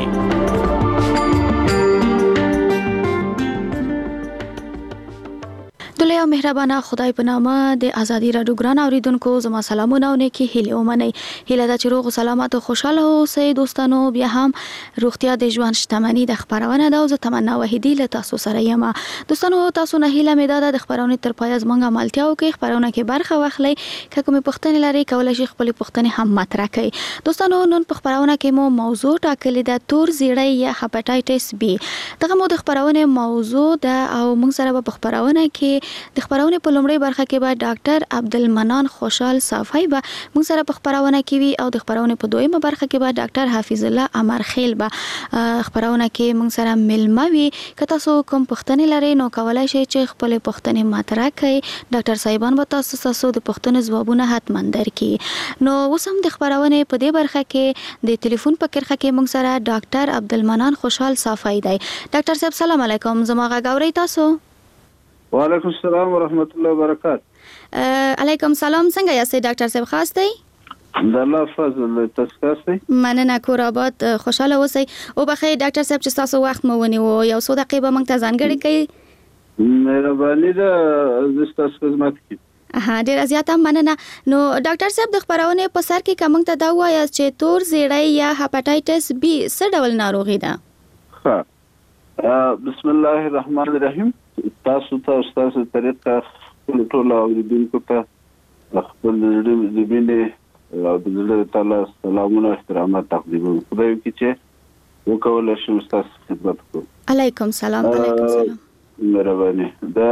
G: دلیا مهربانه خدای په نامه د ازادي رادیو ګران اوریدونکو زما سلامونه او نیکی هیله ومنئ. هیله ده چې روغ او سلامت او خوشاله اوسئ دوستانو. بیا هم روغتیا د ژوند شتمني د خبرونه ده او زه تمنا وحیدی له تاسو سره یم. دوستانو تاسو نه هیله مې ده د خبرونه تر پای زمونږه مالتیا او کې خبرونه کې برخه واخلئ. که کومه پوښتنه لرئ کولای شئ خپل پوښتنه هم مطرح کړئ. دوستانو نن په خبرونه کې مو موضوع ټاکلې ده تور زیړی یا هپاتایټس بی. دغه مو د خبرونه موضوع ده او موږ سره په خبرونه کې د خبرونه په لومړی برخه کې به ډاکټر عبدالمنان خوشحال صافی به موږ سره په خبرونه کې وي او د خبرونه په دویمه برخه کې به ډاکټر حافظ الله امرخیل به خبرونه کې موږ سره ملما وي. که تاسو کوم پوښتنه لرئ نو کولای شئ چې خپل پوښتنه مطرح کړئ. ډاکټر صاحبان به تاسو تاسو د پوښتنې ځوابونه حتما درکړي. نو اوس هم د خبرونه په دې برخه کې د ټلیفون په کرخه کې موږ سره ډاکټر عبدالمنان خوشحال صافی دی. ډاکټر صاحب سلام علیکم. زما غږ اورئ تاسو؟
W: وعلیکم السلام ورحمت الله وبرکاته.
G: علیکم سلام. څنګه یاست ډاکټر صاحب؟ خاص دی؟
W: د الله فضل تاسو خاص.
G: مننه کور آباد خوشاله اوسئ. او بخیر ډاکټر صاحب چې تاسو وخت مو ونیو یو څو دقیقې به موږ ته ځانګړې کړئ.
W: مهرباني ده زه ستاسو خدمت کې.
G: ها ډیر زیاته مننه. نو ډاکټر صاحب د خبرونه په سر کې کوم ته دا وایي چې تور زیړی یا هپاتایټس بی څه ډول ناروغي ده؟
W: ها بسم الله الرحمن الرحیم. تاسو ته تاسو طریقه خپل ټول اوریدونکو ته خپل د بینه او د تعالی سلامونه احترامات تقدیم خدای کی چې وکول شم تاسو خدمت کو.
G: علیکم سلام. علیکم سلام.
W: مهرباني. دا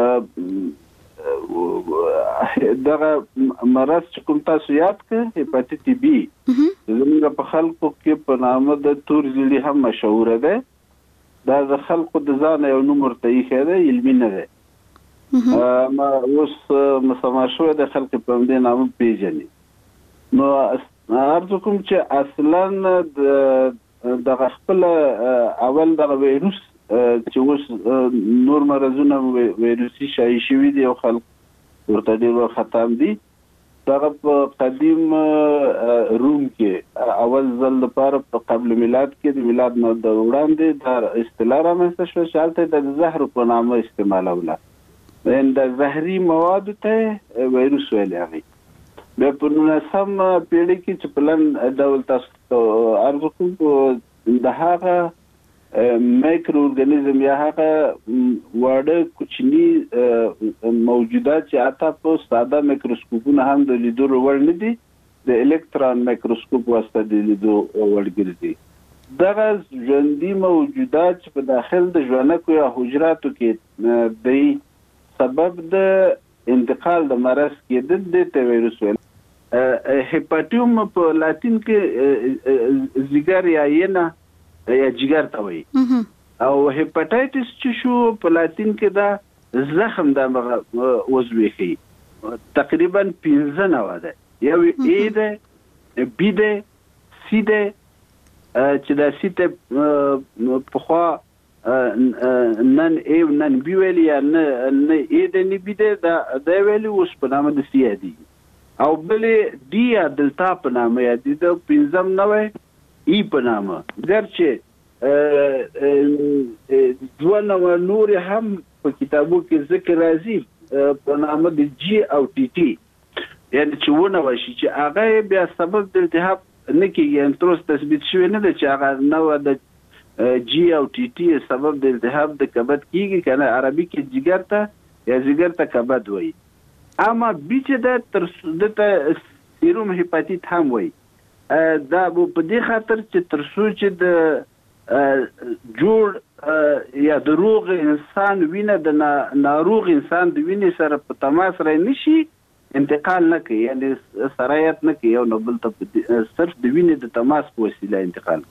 W: دغه مرض چې کوم تاسو یاد کړئ هپاتیټ بی زموږ په خلکو کې په نامه د تور زیړی هم مشهور ده. دا د خلکو د ځان یو نوم ورته یې ده علمي نه ده. ما اوس مسما شو د خلک په دې نامه پیژني. نو ارزو کوم چې اصلا د د خپل اول د ویروس چې اوس نور مرزونه ویروسي شایع شوی دی او خلک ورته ډیر ختم دي. دغه په قدیم روم کې اول ځل لپاره په قبل میلاد کې د میلاد نه د وړاندې د اصطلاح رامنځته شو چې هلته د زهر په نامه استعمالوله. د زهري مواد ته ویروس ویل هغه. بیا په نولسم پیړۍ کې چې په لن ډول تاسو ارزو کوم د هغه مایکرو ارګانیزم یا هغه واړه کوچني موجودات چې اته په ساده میکروسکوپونه هم د لیدو وړ نه دي د الکترون میکروسکوپ واسطه د لیدو وړ ګرځي. دغه ژوندۍ موجودات چې په داخل د ژوندکو یا حجراتو کې د سبب د انتقال د مرض کېدل د ویروس ویل. هپاتیوم په لاتین کې زیګر یا ینا یا جګر ته وایي او هپاتایټس چې شو په لاتین کې دا زخم د عضوي خي تقریبا پنځه نوع ده. یو ای ده بی ده سی ده چې دا سی ته په خوا نن ای نن بی ویلی یا نه ای ده نه بی ده دا د ویلی اوس په نامه د سی دی او بلې دی یا دلتا په نامه یا دی د پنځم نوع ای په نامه ګرچه دوه نور هم په کتابو کې ذکر راځي په نامه د جی او ټی ټی یعنی چې ونه وشي چې هغه بیا سبب د التهاب نه کېږي ان تر اوسه تثبیت شوی نه ده چې هغه نوع د جی او ټی ټی سبب د التهاب د کبد کېږي کنه عربي کې جګر ته یا جګر ته کبد وایي. اما بیچ د تر د سیروم هپاتیت هم وایي. دا په دې خاطر چې تر څو چې د جوړ یا د روغ انسان وینه د ناروغ انسان د وینې سره په تماس راځي نشي انتقال نه کوي یعنی سرایت نه کوي او نو بل ته صرف د وینې د تماس په وسیله انتقال کوي.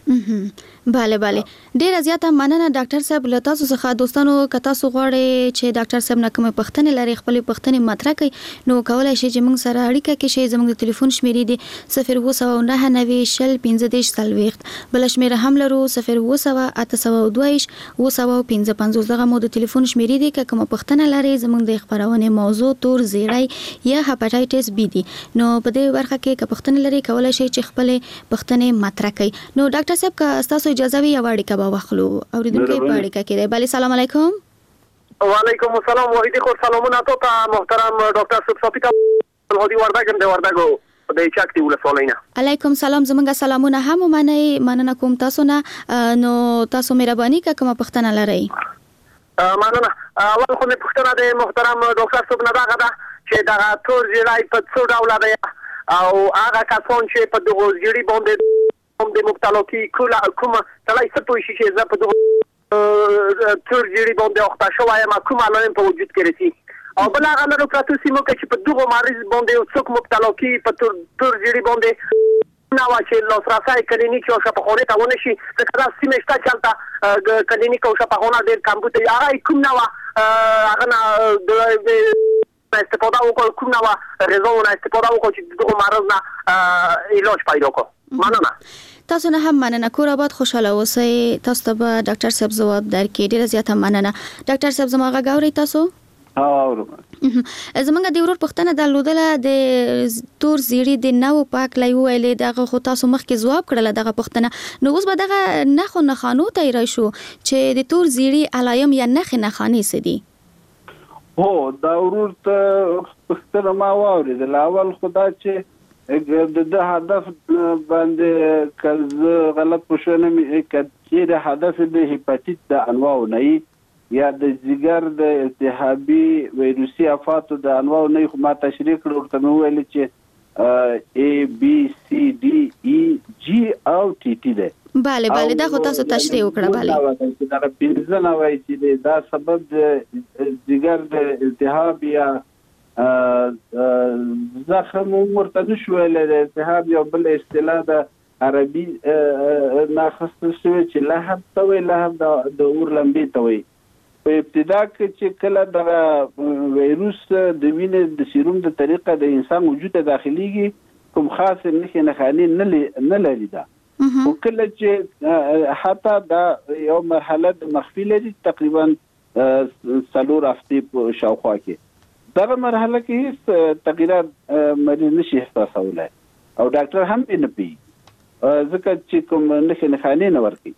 G: bale bale ډیره زیاته مننه ډاکټر صاحب له تاسو څخه دوستانو کتا سو غواړي چې ډاکټر صاحب نه کومه پښتنه لري خپل پښتنه مطرح کوي نو کولای شي چې موږ سره اړیکه کې شي زموږ د ټلیفون شمیرې دي صفر اووه سوه نهه نوي شل پنځه دېرش څلوېښت بل شمیره هم لرو صفر اووه سوه اته سوه دوه ویشت اووه سوه پنځه پنځوس دغه مو د ټلیفون شمیرې دي که کومه پښتنه لري زموږ د خبرونه موضوع تور زیړی یا هپاتایټس بی دي نو په دې برخه کې که پښتنه لري کولای شي چې خپل پښتنه مطرح کوي نو ډاکټر صاحب کا تاسو اجازه وی اوړی کا به واخلو اوریدونکو په اړه کې دی بله سلام علیکم
F: وعلیکم السلام وحیدی خو سلامونه ته محترم ډاکټر صاحب صفیکا الهدی وردګم دی وردګو د چاکتي ولسوالینا
G: علیکم سلام زمونږ سلامونه هم منئ مننه کوم تاسو نه نو تاسو مهرباني کا کوم پښتنه لرئ
F: مننه اول خو مې پښتنه د محترم ډاکټر صاحب نه دا چې دا تور زیړای په څو ډول دی او هغه کسان چې په دغه زیړی باندې هم د مبتلا کی کوله کومه تلای څه پوه شي چې زه په دغه تور زیړی باندې اخته شوی ما کوم علائم په وجود کې رسي او بل هغه نو پراتو سیمو کې چې په دغه مریض باندې څوک مبتلا کی په تور تور زیړی باندې نو چې لاسرسي کلینیک او شفاخانه ته ونه شي ځکه دا سیمه شته چلته کلینیک او شفاخانه ډېر کمبوت هغه کوم نو هغه نه استفاده وکړو کوم نو رضاونه استفاده وکړو چې دغه مرض نه علاج پیدا کړو مننه
G: تاسو نه هم مننه کور آباد خوشاله اوسئ تاسو ته به ډاکټر صاحب ځواب درکړي ډیره زیاته مننه ډاکټر صاحب زما غږ اورئ تاسو
W: اورم
G: زمونږ د ورور پښتنه درلودله د تور زیړی د نو پاک لای ویلې دغه خو تاسو مخکې ځواب کړل دغه پښتنه نو اوس به دغه نخو نخانو ته را شو چې د تور زیړی علایم یا نخ نخانی سدي
W: هو دا ورور ته پښتنه ما واوري د اول خدا چې د د هدف باندې کله غلط پوښتنه مې کړې د هدف د هپاتیت د انواع نه یا د جګر د التهابي ویروسي افاتو د انواع نه خو ما تشریح کړو ورته مې ویل چې A B C D E G او T T ده
G: bale bale دا خو تاسو تشریح وکړه bale
W: دا پنځه نه وایي چې دا سبب د جګر د التهاب یا زخم ورته نشویل د التهاب یو بل اصطلاح د عربي ناخسته شوی چې لهب ته وی لهب د اور لمبي ته وی په ابتدا کې چې کله د ویروس د وینې د سیروم د طریقه د انسان وجود ته داخليږي کوم خاص نه نه خالي نه لري دا او کله چې حتی دا یو مرحله د مخفي لري تقریبا څلور هفتې په شاوخوا کې دا مرحله کې هیڅ تغیرات مریض نشي احساسولای او ډاکټر هم نه پی ځکه چې کوم نه نه خاني نه ورکی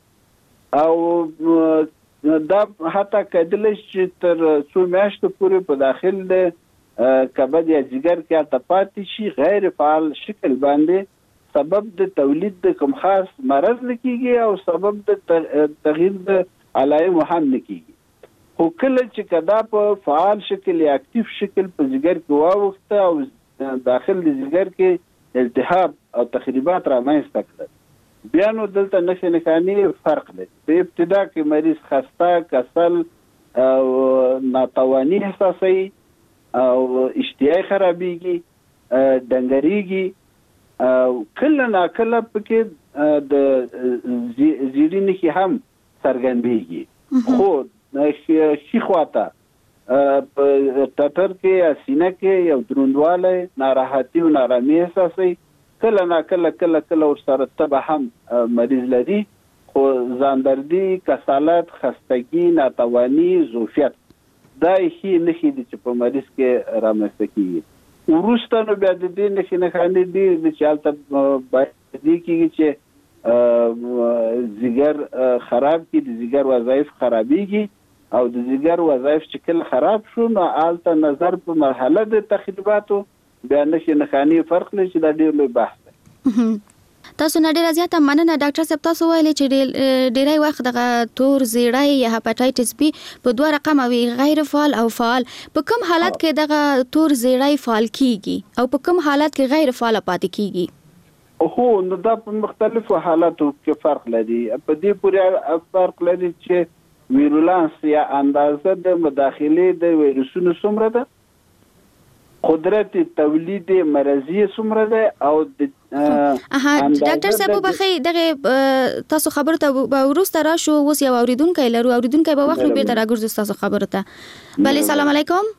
W: او دا حتی کېدل چې تر څو میاشتو پورې په داخل د کبد یا جګر کې تپاتې شي غیر فعال شکل باندې سبب د تولید د کوم خاص مرض لکېږي او سبب د تغییر د علائم هم لکېږي خو کله چې کدا په فعال شکل یا اکټیو شکل په جګر کې واوخته او داخل د جګر کې التهاب او تخریبات رامنځته کړل بیا نو دلته نښې نښانې فرق لري په ابتدا کې مریض خسته کسل او ناتواني احساسوي او اشتها خرابېږي ډنګرېږي او کله ناکله پکې د زیړي نښې هم څرګندېږي خو شي خواته په ټټر کې یا سینه کې یو دروندوالی ناراحتي او نارامي احساسوي کله ناکله کله کله ورسره تبه هم مریض لري خو ځاندردي کسالت خستګي ناتواني ضعفیت دا هي نښې دي چې په مریض کې رامنځته کېږي وروسته نو بیا د دې نښې نښانې دي چې هلته باید دي کېږي چې ځیګر خراب کړي د ځیګر وظایف خرابېږي او د ځیګر وظایف چې کله خراب شو نو هلته نظر په مرحله د تخریباتو بیا نښې نښانې فرق لري چې دا ډېر لوی بحث دی
G: تاسو نه ډیره زیاته مننه ډاکټر صاحب تاسو ویلي چې ډیری وخت دغه تور زیړی یا هپاتایټس بی په دوه رقم وي غیر فعال او فعال په کوم حالت کې دغه تور زیړی فعال کیږي او په کوم حالت کې غیر فعال پاتې کیږي
W: هو نو دا په مختلفو حالاتو کې فرق لري په دې پورې فرق لري چې ویرولانس یا اندازه د مداخله د ویروسونو څومره ده قدرت تولید مرضی څومره ده او د
G: اها ډاکټر صاحب په خې دغه تاسو خبرو ته به ورسته راشو اوس یو اوریدونکو لرو اوریدونکو به وخت بیرته راګرځو تاسو خبرو ته بله سلام علیکم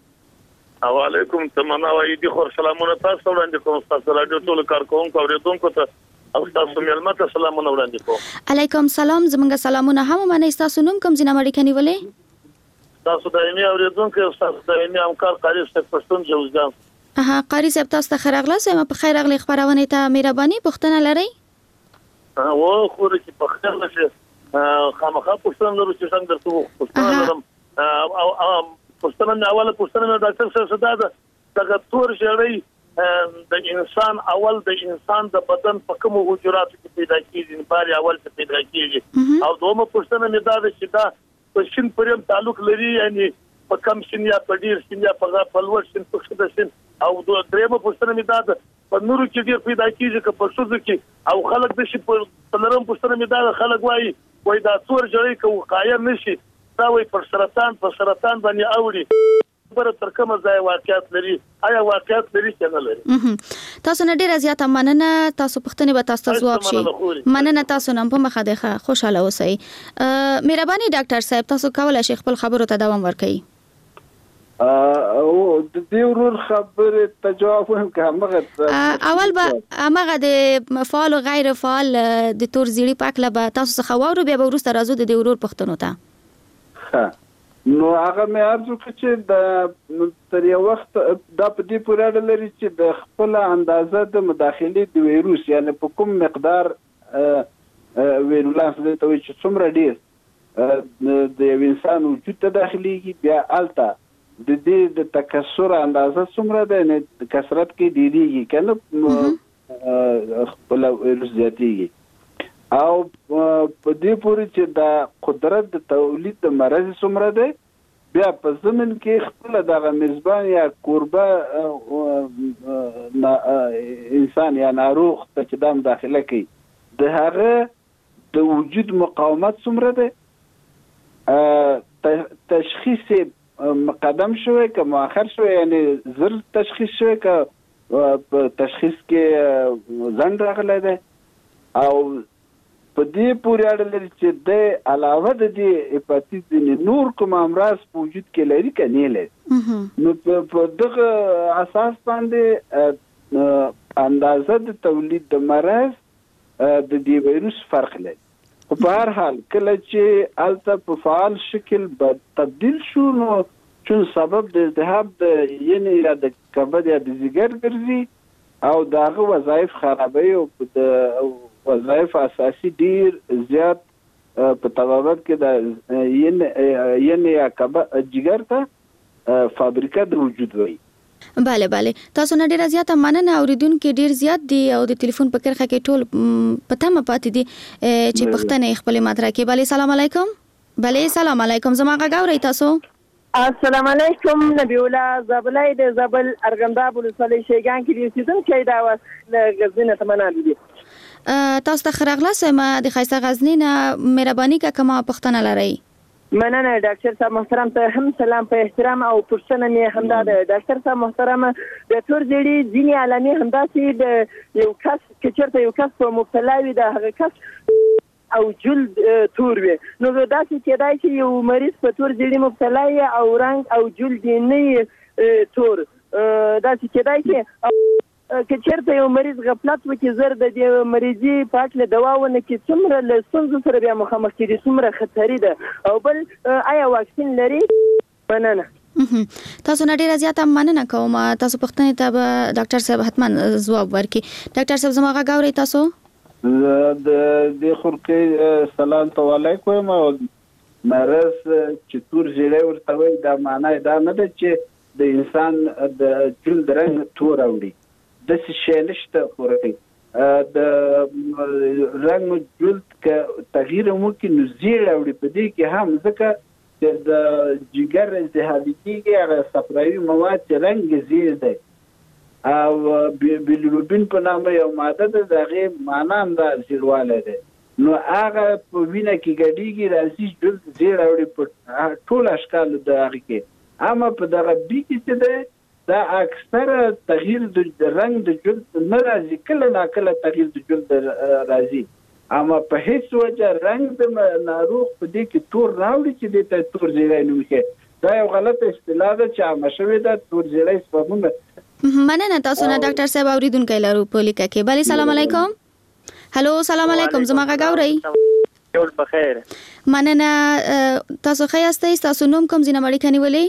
H: وعلیکم تمنا وای دي خور سلامونه تاسو وړاندې کوم تاسو رادیو ټول کارکونکو اوریدونکو ته او تاسو مېلمه ته سلامونه وړاندې کوم
G: علیکم سلام زمونږ سلامونه هم منه تاسو نوم کوم ځنه مړی کني ولې
H: تاسو دایمي اوریدونکو تاسو دایمي همکار قاری صاحب پښتون جوزګان
G: اها قاری صاحب تاسو ته خیرغله سم په خیر اغلی خبرونه ته مهرباني پښتنه لري
H: او خو چې پښتنه چې خامخا پښتنه لرو چې څنګه درته پښتنه لرم او پښتنه اوله پښتنه ډاکټر صاحب صدا ده دغه تور جوړي د انسان اول د انسان د بدن په کوم حجراتو کې پیدا کیږي باري اول څه پیدا کیږي او دومره پښتنه نه دا چې دا په شین پریم تعلق لري یعنی په کم شین یا په ډیر شین یا په فلور شین په څه د شین او دوه درېمه پښتنه می دا په نورو کې ډیر پیدا کیږي که په شوزو کې او خلک د شي په لرم پښتنه می دا خلک وایي وای دا تور جوړي کو قایم نشي دا وای پر سرطان په سرطان باندې اوړي پر تر کومه ځای واقعیت لري آیا واقعیت لري څنګه لري
G: تاسو نه ډیر زیاته مننه تاسو پښتنه به تاسو جواب شي مننه تاسو نن په مخه ده خوشاله اوسئ مهرباني ډاکټر صاحب تاسو کولای شئ خپل خبرو ته دوام ورکړئ
W: او د دې ورور خبره ته جواب هم کومه
G: اول به امغه د فعال او غیر فعال د تور زیړی پاکله به تاسو څخه وورو بیا به ورسته راځو د دې ورور پښتنو ته
W: نو هغه مې ارزو چې د تر یو وخت د پدې پورې اړه لري چې د خپل اندازه د مداخلې د وایروس یعنی په کوم مقدار ویرولاس د توې چې څومره ډیر د یو انسان وجود ته داخليږي بیا الته د دې د تکثر اندازه څومره ده نه کثرت کې ډیریږي کنه خپل ویروس زیاتېږي او په دې پورې چې د قدرت د تولید د مرض څومره ده بیا په زمن کې خپل دغه میزبان یا قربه انسان یا ناروغ ته چې دام داخله کوي د هغه د وجود مقاومت څومره ده تشخیص مقدم شوی که مؤخر شوی یعنی زر تشخیص شوی که په تشخیص کې ځنډ راغلی دی او په دې پورې اړه لري چې د علاوه د دې هپاتیت نور کوم امراض په وجود کې لري که نه لري نو په دغه اساس باندې اندازه د تولید د مرض د دې وایروس فرق لري خو په هر حال کله چې الته په فعال شکل به تبدیل شو نو چون سبب د التهاب د ینې یا د کبد یا د ځیګر ګرځي او دغه وظایف خرابوي او د وظایف اساسي ډیر زیات په طبابت کې د ینې یا کبد جګر ته فابریکه د وجود وي
G: bale bale تاسو نه ډیر زیات مننه اوریدونکو ډیر زیات دي او د ټلیفون په کرخه کې ټول پته ما پاتې دي چې پښتنه خپل ماتره کې bale سلام علیکم bale سلام علیکم زما غاوري تاسو
J: السلام علیکم نبی الله زبلای د زبل ارغنداب ولسوالۍ شیګان کې دي سیدن کې دا واس غزنه تمنا دي
G: تاسو ته خرغله سم د خیسه غزنی نه مهرباني کا کما پښتنه لري
J: مننه ډاکټر صاحب محترم ته هم سلام په احترام او پښتنه مې همدا د ډاکټر صاحب محترم د تور زیړي ځینی علامه همدا چې د یو کس چې چرته یو کس په مبتلا وي د هغه کس او جلد تور وي نو دا چې کېدای چې یو مریض په تور زیړي مبتلا وي او رنگ او جلد نه تور دا چې کېدای چې که چیرته یو مریض غفلت وکړي زر د دې مریضي په اړه دوا ونه کړي څومره له ستونزو سره بیا مخامخ کېږي څومره خطري ده او بل آیا واکسین لري مننه
G: تاسو نه ډیره زیاته مننه کوم تاسو پښتنه ته ډاکټر صاحب حتما ځواب ورکړي ډاکټر صاحب زما غاوري تاسو
W: د دې خورکې سلام ته علیکم او مرز چې تور زیړی ورته وي دا معنی دا نه ده چې د انسان د جلد رنګ تور اوړي د څه نشته خورکې د رنګ جلد که تغییر ممکن نو زیړ اوړي په دې کې هم ځکه چې د جګر التهابي کېږي هغه صفراوي مواد چې رنګ زیړ دی او بیلیروبین په نامه یو ماده ده د هغې معنا هم دا زیړوالی دی نو هغه په وینه کې ګډېږي راځي جلد زیړ اوړي په ټول اشکالو د هغې کې اما په دغه بي کې چې دی دا اکثره تغییر د رنگ د جلد نه راځي، کله نا کله تغییر د جلد راځي، اما په هیڅ وجه رنگ د ناروغ په دې کې تور راوړي چې د ته تور زیړی نوم کې. دا یو غلط اصطلاح ده چې عامه شوې ده، تور زیړی سپمونه.
G: مننه تاسو نه ډاکټر صاحب، اوریدونکو لارو په لیکه کې. بلی سلام علیکم. هلو سلام علیکم، زما غاوري.
K: ټول بخیر.
G: مننه تاسو ښه یاستئ؟ تاسو نوم کوم ځینه مړی کني ولې؟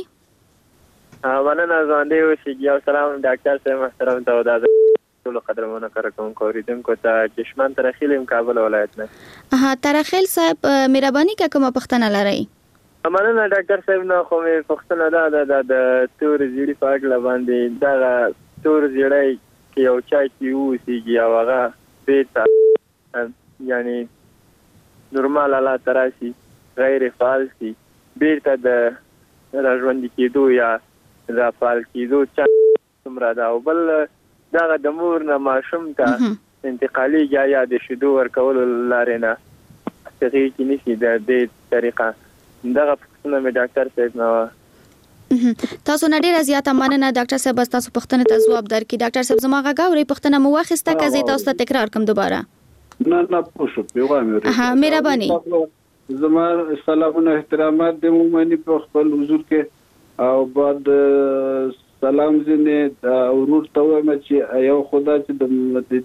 K: مننه ځاندې اوسې. یو سلام ډاکټر صاحب محترم ته او د ټول قدرمنو کوونکو اوریدونکو ته. چشمان ترخیل کابل ولایت نه.
G: ها ترخیل صاحب مهرباني کا کومه پښتنه لري؟
K: مننه ډاکټر صاحب، نه خو مې پښتنه ده د د تور زیړی په اړه باندې. دا تور زیړی کې یو چا چې اوسېږي او هغه بیت یعنی نورمال حالات راشي، غیر فعال شي، بیرته د راژوندي کېدو یا د فعال کېدو چانس څومره ده؟ او بل دغه د مور نه ماشوم ته انتقالي یا د شیدو ورکولو لارې نه هغې کې نیسي د دې طریقه. دغه پوښتنه مې ډاکټر صاحب نه وه.
G: تاسو نه ډیره زیاته مننه ډاکټر صاحب، بس تاسو پوښتنه ته ځواب درکړئ. ډاکټر صاحب زما غاوري پوښتنه مو واخیسته، که زه تاسو ته تکرار کوم دوباره؟
W: نه نه پوښو پیغام ورته.
G: ها مهرباني.
W: زما سلامونه احترامات د مومنی په خپل حضور کې، او بعد سلام زنه د ورور ته وایم چې یو خدا چې د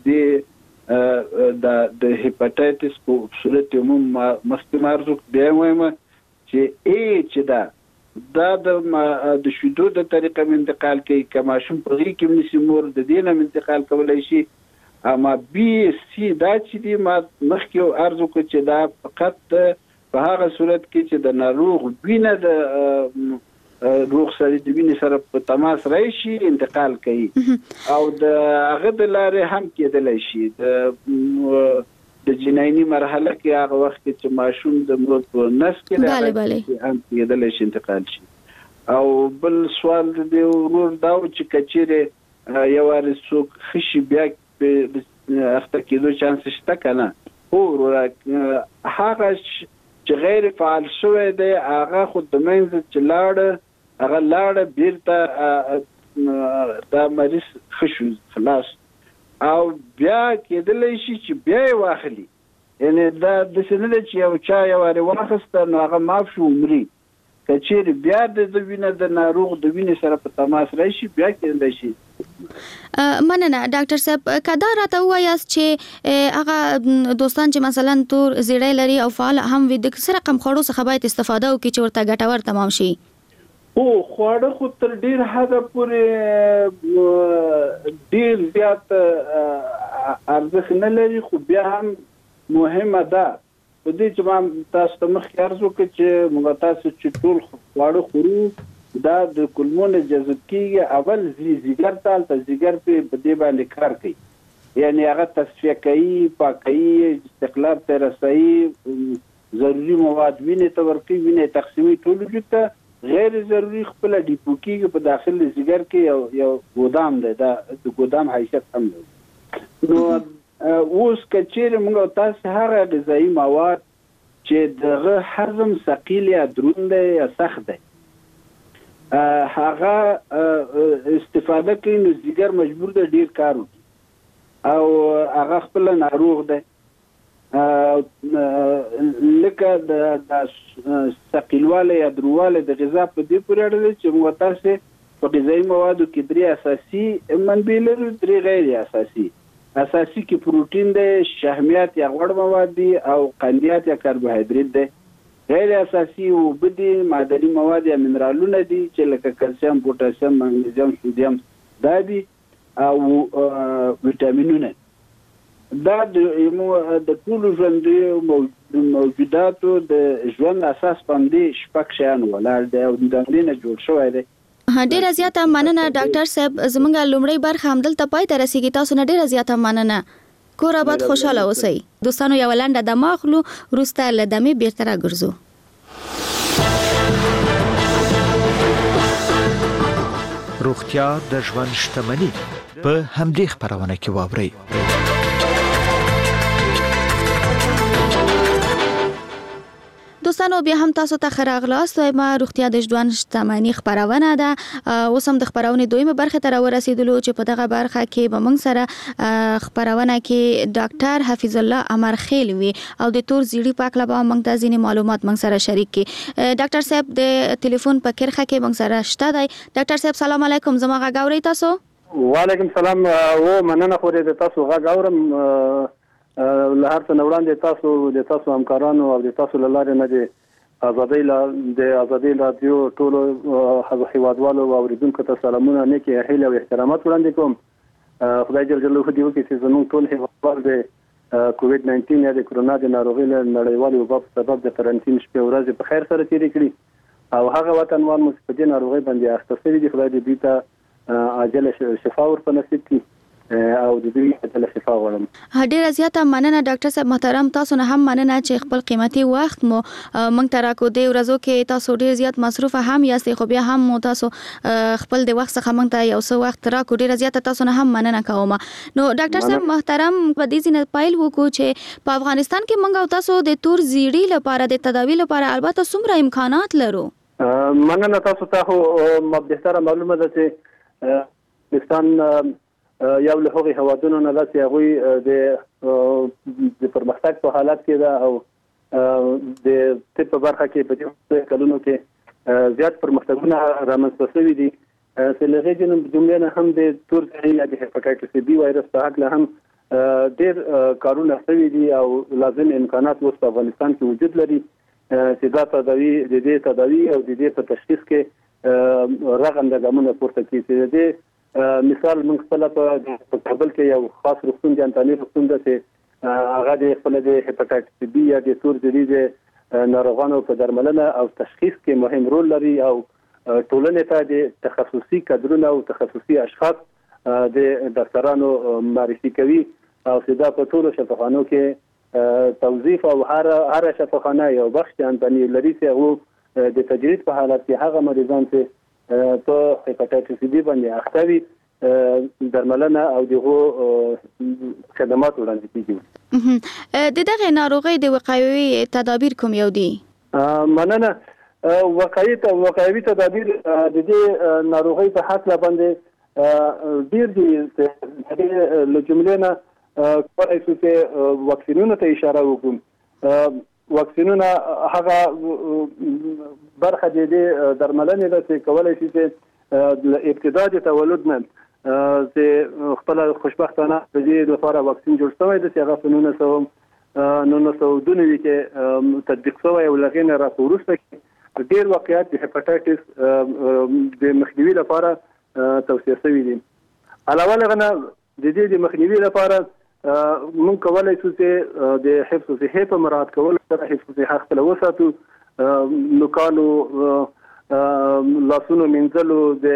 W: دې د د هپاتایتس په صورت عموم مستمر زو دی وایم چې ای چې دا دا د د شیدو د طریقې انتقال کوي، کما شوم په غي کې نسی مور د دینه انتقال کولای شي. اما بي سي دا چې دی ما مخکې ارزو کو چې دا فقط په هغه صورت کې چې د ناروغ وینه د روغ سره د وینې سره په تماس راشي انتقال کوي، او د هغه د لارې هم کېدلی شي د د جنینی مرحله کې هغه وخت چې ماشوم د مور په نس کې هم کېدلی شي انتقال شي. او بل سوال د ورور دا چې کچېره یو واري څوک خشي بیا په اخته کېدو چانس شته کنه؟ هو هغه چې غیر فعال شوی دی هغه خود د منځ چې لاړ هغه لاړ بیرته دا مریض خشو خلاص، او بیا کېدلی شي چې بیا یې واخلي. یعنی دا داسې نه ده چې یو چا یو وارې واخیسته نو هغه معاف شو عمري. که چیرې بیا د وینې د ناروغ د وینې سره په تماس راشي بیا کېدلی شي.
G: مننه ډاکټر صاحب، کدا راته وایاست چې هغه دوستان چې مثلا تور زیړی لري او فعال هم وي، د څه رقم خوړو څخه باید استفاده وکړي چې ورته ګټور تمام شي؟
W: او خواړه خو تر ډیر حده پورې ډیر زیات ارزښت نه لري، خو بیا هم مهمه ده په دې چې ما تاسو ته مخکې عرض وکړ چې موږ تاسو چې ټول خواړه خورو دا د کولمون جذب کیږي. اول زی زیګر تال ته زیګر په دې باندې کار کوي، یعنی هغه تصفیه کوي، پاکي، استقلال ته رسایي، ضروري مواد وینې ته ورکوي، وینې تقسیمي ټول وجود ته غیر ضروري خپل ډیپو کیږي په داخل زیګر کې یو یو ګودام دی، دا د ګودام حیثیت هم لري. نو اوس کچېره موږ تاسو هغه غذایی مواد چې دغه هضم ثقيل یا دروند دی یا سخت دی هغه استفاده کوي، نو زیګر مجبور دی ډیر کار وکړي او هغه خپل ناروغ دی. لکه د ثقيلواله یا درواله د غذا په دې پورې اړه دی چې موږ تاسو په غذایی موادو کې درې اساسي منبع لرو، درې غیر اساسي. اساسي کې پروتین دی، شحمیات یا غوړ مواد دي، او قندیات یا کاربوهایدریت دی. غیر اساسي وبدي معدني مواد یا منرالونه دي چې لکه کلسیم، پوتاشیم، مګنیزیم، سودیم دا دي، او ویټامینونه. دا د ټول ژوندي موجوداتو د ژوند اساس باندې شپږ شیان ولاړ دي او د دې نه جوړ شوی دی.
G: ډیره زیاته مننه ډاکټر صاحب، زمونږ لومړی برخه همدلته پای ته رسیږي. تاسو نه ډیره زیاته مننه. کور آباد، خوشاله اوسئ. دوستانو یو لنډه دمه اخلو، وروسته له دمې بیرته راګرځو.
M: روغتیا د ژوند شتمني په همدې خبرونه کې واورئ.
G: دوستانو بیا هم تاسو ته خراغلاست ما روغتیا د ژوند شتمنۍ خبرونه ده. اوس هم د خبرونه دویمه برخه ته ورسېدلو چې په دغه برخه کې به موږ سره خبرونه کې ډاکټر حفیظ الله امرخیل وي او د تور زیړی په اړه به موږ ته ځینې معلومات موږ سره شریک کړي. ډاکټر صاحب د ټلیفون په کرخه کې موږ سره شته دی. ډاکټر صاحب سلام علیکم، زما غږ اورئ تاسو؟
E: وعلیکم السلام. و مننه خو دې تاسو غږ اورم. له هر څه وړاندې تاسو د تاسو همکارانو او د تاسو لاره نه دي ازادي د ازادي رادیو ټولو هیوادوالو او اوریدونکو ته سلامونه، نیکی هیله او احترامات وړاندې کوم. خدای جل جلاله دې وکړي چې زموږ ټول هیوادوال د کووډ ناینټین یا د کرونا د ناروغۍ له نړیوالې وبا په سبب د قرنټین شپې ورځې په خیر سره تیرې کړي او هغه وطنوال مو په دې ناروغۍ باندې اخته شوي دي، خدای دې دوی ته عاجله شفا ورته نصیب کړي او د دوی عاجله شفا غواړم.
G: ډیره زیاته مننه ډاکټر صاحب محترم، تاسو نه هم مننه چې خپل قیمتي وخت مو موږ ته راکو. د ورځو کې تاسو ډیر زیات مصروف هم یاستئ، خو بیا هم تاسو خپل د وخت څخه موږ ته یو څه وخت راکو. ډیره زیاته تاسو نه هم مننه کوم. نو ډاکټر صاحب محترم په دې ځینې پایل وکړو چې په افغانستان کې موږ او تاسو د تور زیړی لپاره د تداوی لپاره البته څومره امکانات لرو؟
E: مننه تاسو ته مبدستره معلومه ده چې افغانستان یو له هغه هوادونو نه ده چې هغوی د پرمختګ په حالت کې ده او د طب په برخه کې په دې کلونو کې زیات پرمختګونه رامنځته شوي دي. چې له هغې جملې نه هم د تور زیړي یا د هیپاټایټس بي وایرس په هکله هم ډېر کارونه شوي دي او لازم امکانات اوس په افغانستان کې وجود لري چې دا تداوي د دې تداوي او د دې په تشخیص کې رغنده ګامونه پورته کړي. چې د دې مثال موږ خپل په کابل کې یو خاص روغتون د انټاني روغتون ده چې هغه د خپل د هیپاټایټس بي یا د تور زیړي د ناروغانو په درملنه او تشخیص کې مهم رول لري او ټولنې ته د تخصصي کادرونه او تخصصي اشخاص د ډاکټرانو معرفي کوي او دا په ټولو شفاخانو کې توظیف او هر هر شفاخانه یو بخش د انټاني لري چې هغه د تجرید په حالت کې هغه مریضان چې په هیپاټایټس بي باندې اخته وي درملنه او دغه خدمات وړاندې کیږي.
G: د دغه ناروغۍ د وقایوي تدابیر کوم یو دي؟
E: مننه. وقایوي وقایوي تدابیر د دې ناروغۍ په حق باندې ډیر دي. له جملې نه کولای شو چې واکسینونو ته اشاره وکړو. واکسینونه هغه برخه د درملنې ده چې کولای شي چې د ابتدا د تولد نه چې خپل خوشبختانه د دې لپاره واکسین جوړ شوی دی چې هغه په نولس سوه نولس سوه دوه نوي کې تطبیق شوی او له هغې نه راڅه وروسته کې ډېر واقعیات د هیپاټایټس د مخنیوي لپاره توصیه شوي دي. علاوه له هغه نه د دې د مخنیوي لپاره مونږ کولای شو چې د حفظ صحه په مراعات کولو سره حفظ صحه خپل وساتو، نوکانو لاسونو مینځلو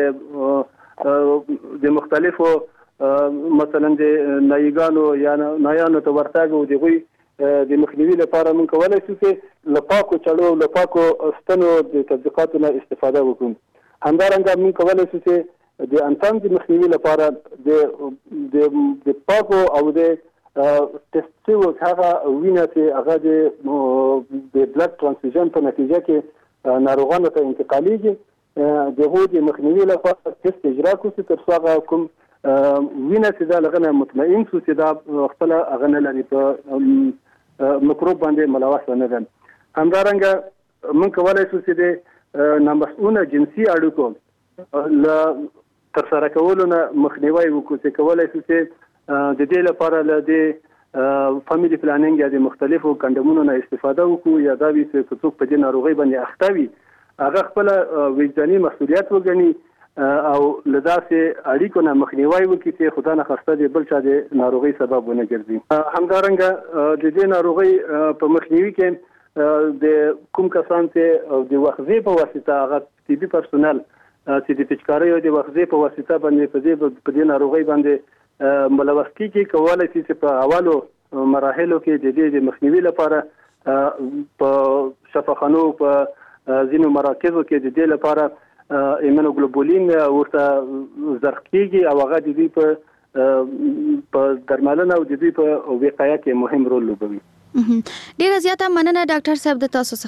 E: د د مختلفو مثلا د نایګانو یا نایانو ته ورتګ او دغه د مخنیوي لپاره مونږ کولای شو چې له پاکو چړو له پاکو ستنو د تطبیقاتو نه استفاده وکړو. همدارنګه مونږ کولای شو چې د انسان د مخنیوي لپاره د د پاکو او د ټیسټو هغه وینه چې هغه د د بلډ ترانسفیوژن په نتیجه کې ناروغانو ته انتقالیږي دغه د مخنیوي لپاره ټیسټ اجرا کوي تر څو هغه کوم وینه چې دا لغنه مطمئن شو چې دا خپل هغه نه لري په میکروب باندې ملوث نه ده. همدارنګه موږ کولای شو چې د نامسؤله جنسي اړیکو ل تر سره کولو نه مخنیوي وکړو چې کولای شو چې د دې لپاره له د فامیلی پلانینګ یا د مختلفو کندمونو نه استفاده وکړو یا دا وي چې څوک په دې ناروغۍ باندې اخته وي هغه خپل وجداني مسؤلیت وګڼي او له داسې اړیکو نه مخنیوي وکړي چې خدا نه خواسته د بل چا د ناروغۍ سبب ونه ګرځي. همدارنګه د دې ناروغۍ په مخنیوي کې د کوم کسان چې د وخزې په واسطه هغه طبي پرسونل چې د پچکارۍ او د وخزې په واسطه باندې په دې په دې ناروغۍ باندې ملوث کیږي، کولای شي چې په اولو مراحلو کې د دې د مخنیوي لپاره په شفاخانو په ځینو مراکزو کې د دې لپاره ایمونوګلوبولین ورته زرخ کیږي او هغه د دې په په درملنه او د دې په وقایه کې مهم رول لوبوي.
G: ډیره زیاته مننه ډاکټر صاحب د تاسو څخه.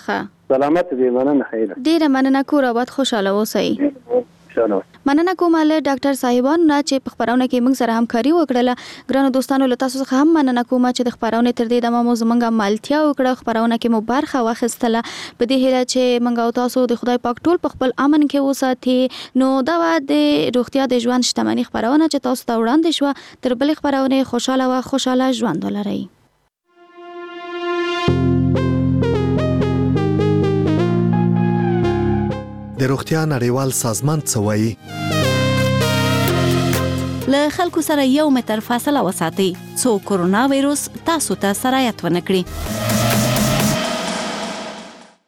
E: سلامت دې مننه خیر
G: ډیره مننه کور آباد خوشاله اوسئ
E: شنو
G: مننه کوم له ډاکټر صاحبانو نه چې په خبرونه کې موږ سره همکاري وکړه ګرانو دوستانو له تاسو څخه هم مننه کوم چې د خبرونه تر دې دمه مو زمونږه مالتیا وکړه خبرونه کې مو برخه واخیستله په دې هیله چې موږ او تاسو د خدای پاک ټول په خپل امن کې وساتي نو دا د روغتیا د ژوند شتمنۍ خبرونه چې تاسو ته وړاندې شو تر بلې خبرونه خوشاله او خوشاله ژوند ولرئ
A: د روغتیا نړیوال سازمان څه وایي
V: له خلکو سره یو متر فاصله وساتئ څو کرونا وایروس تاسو ته سرایت ونه کړي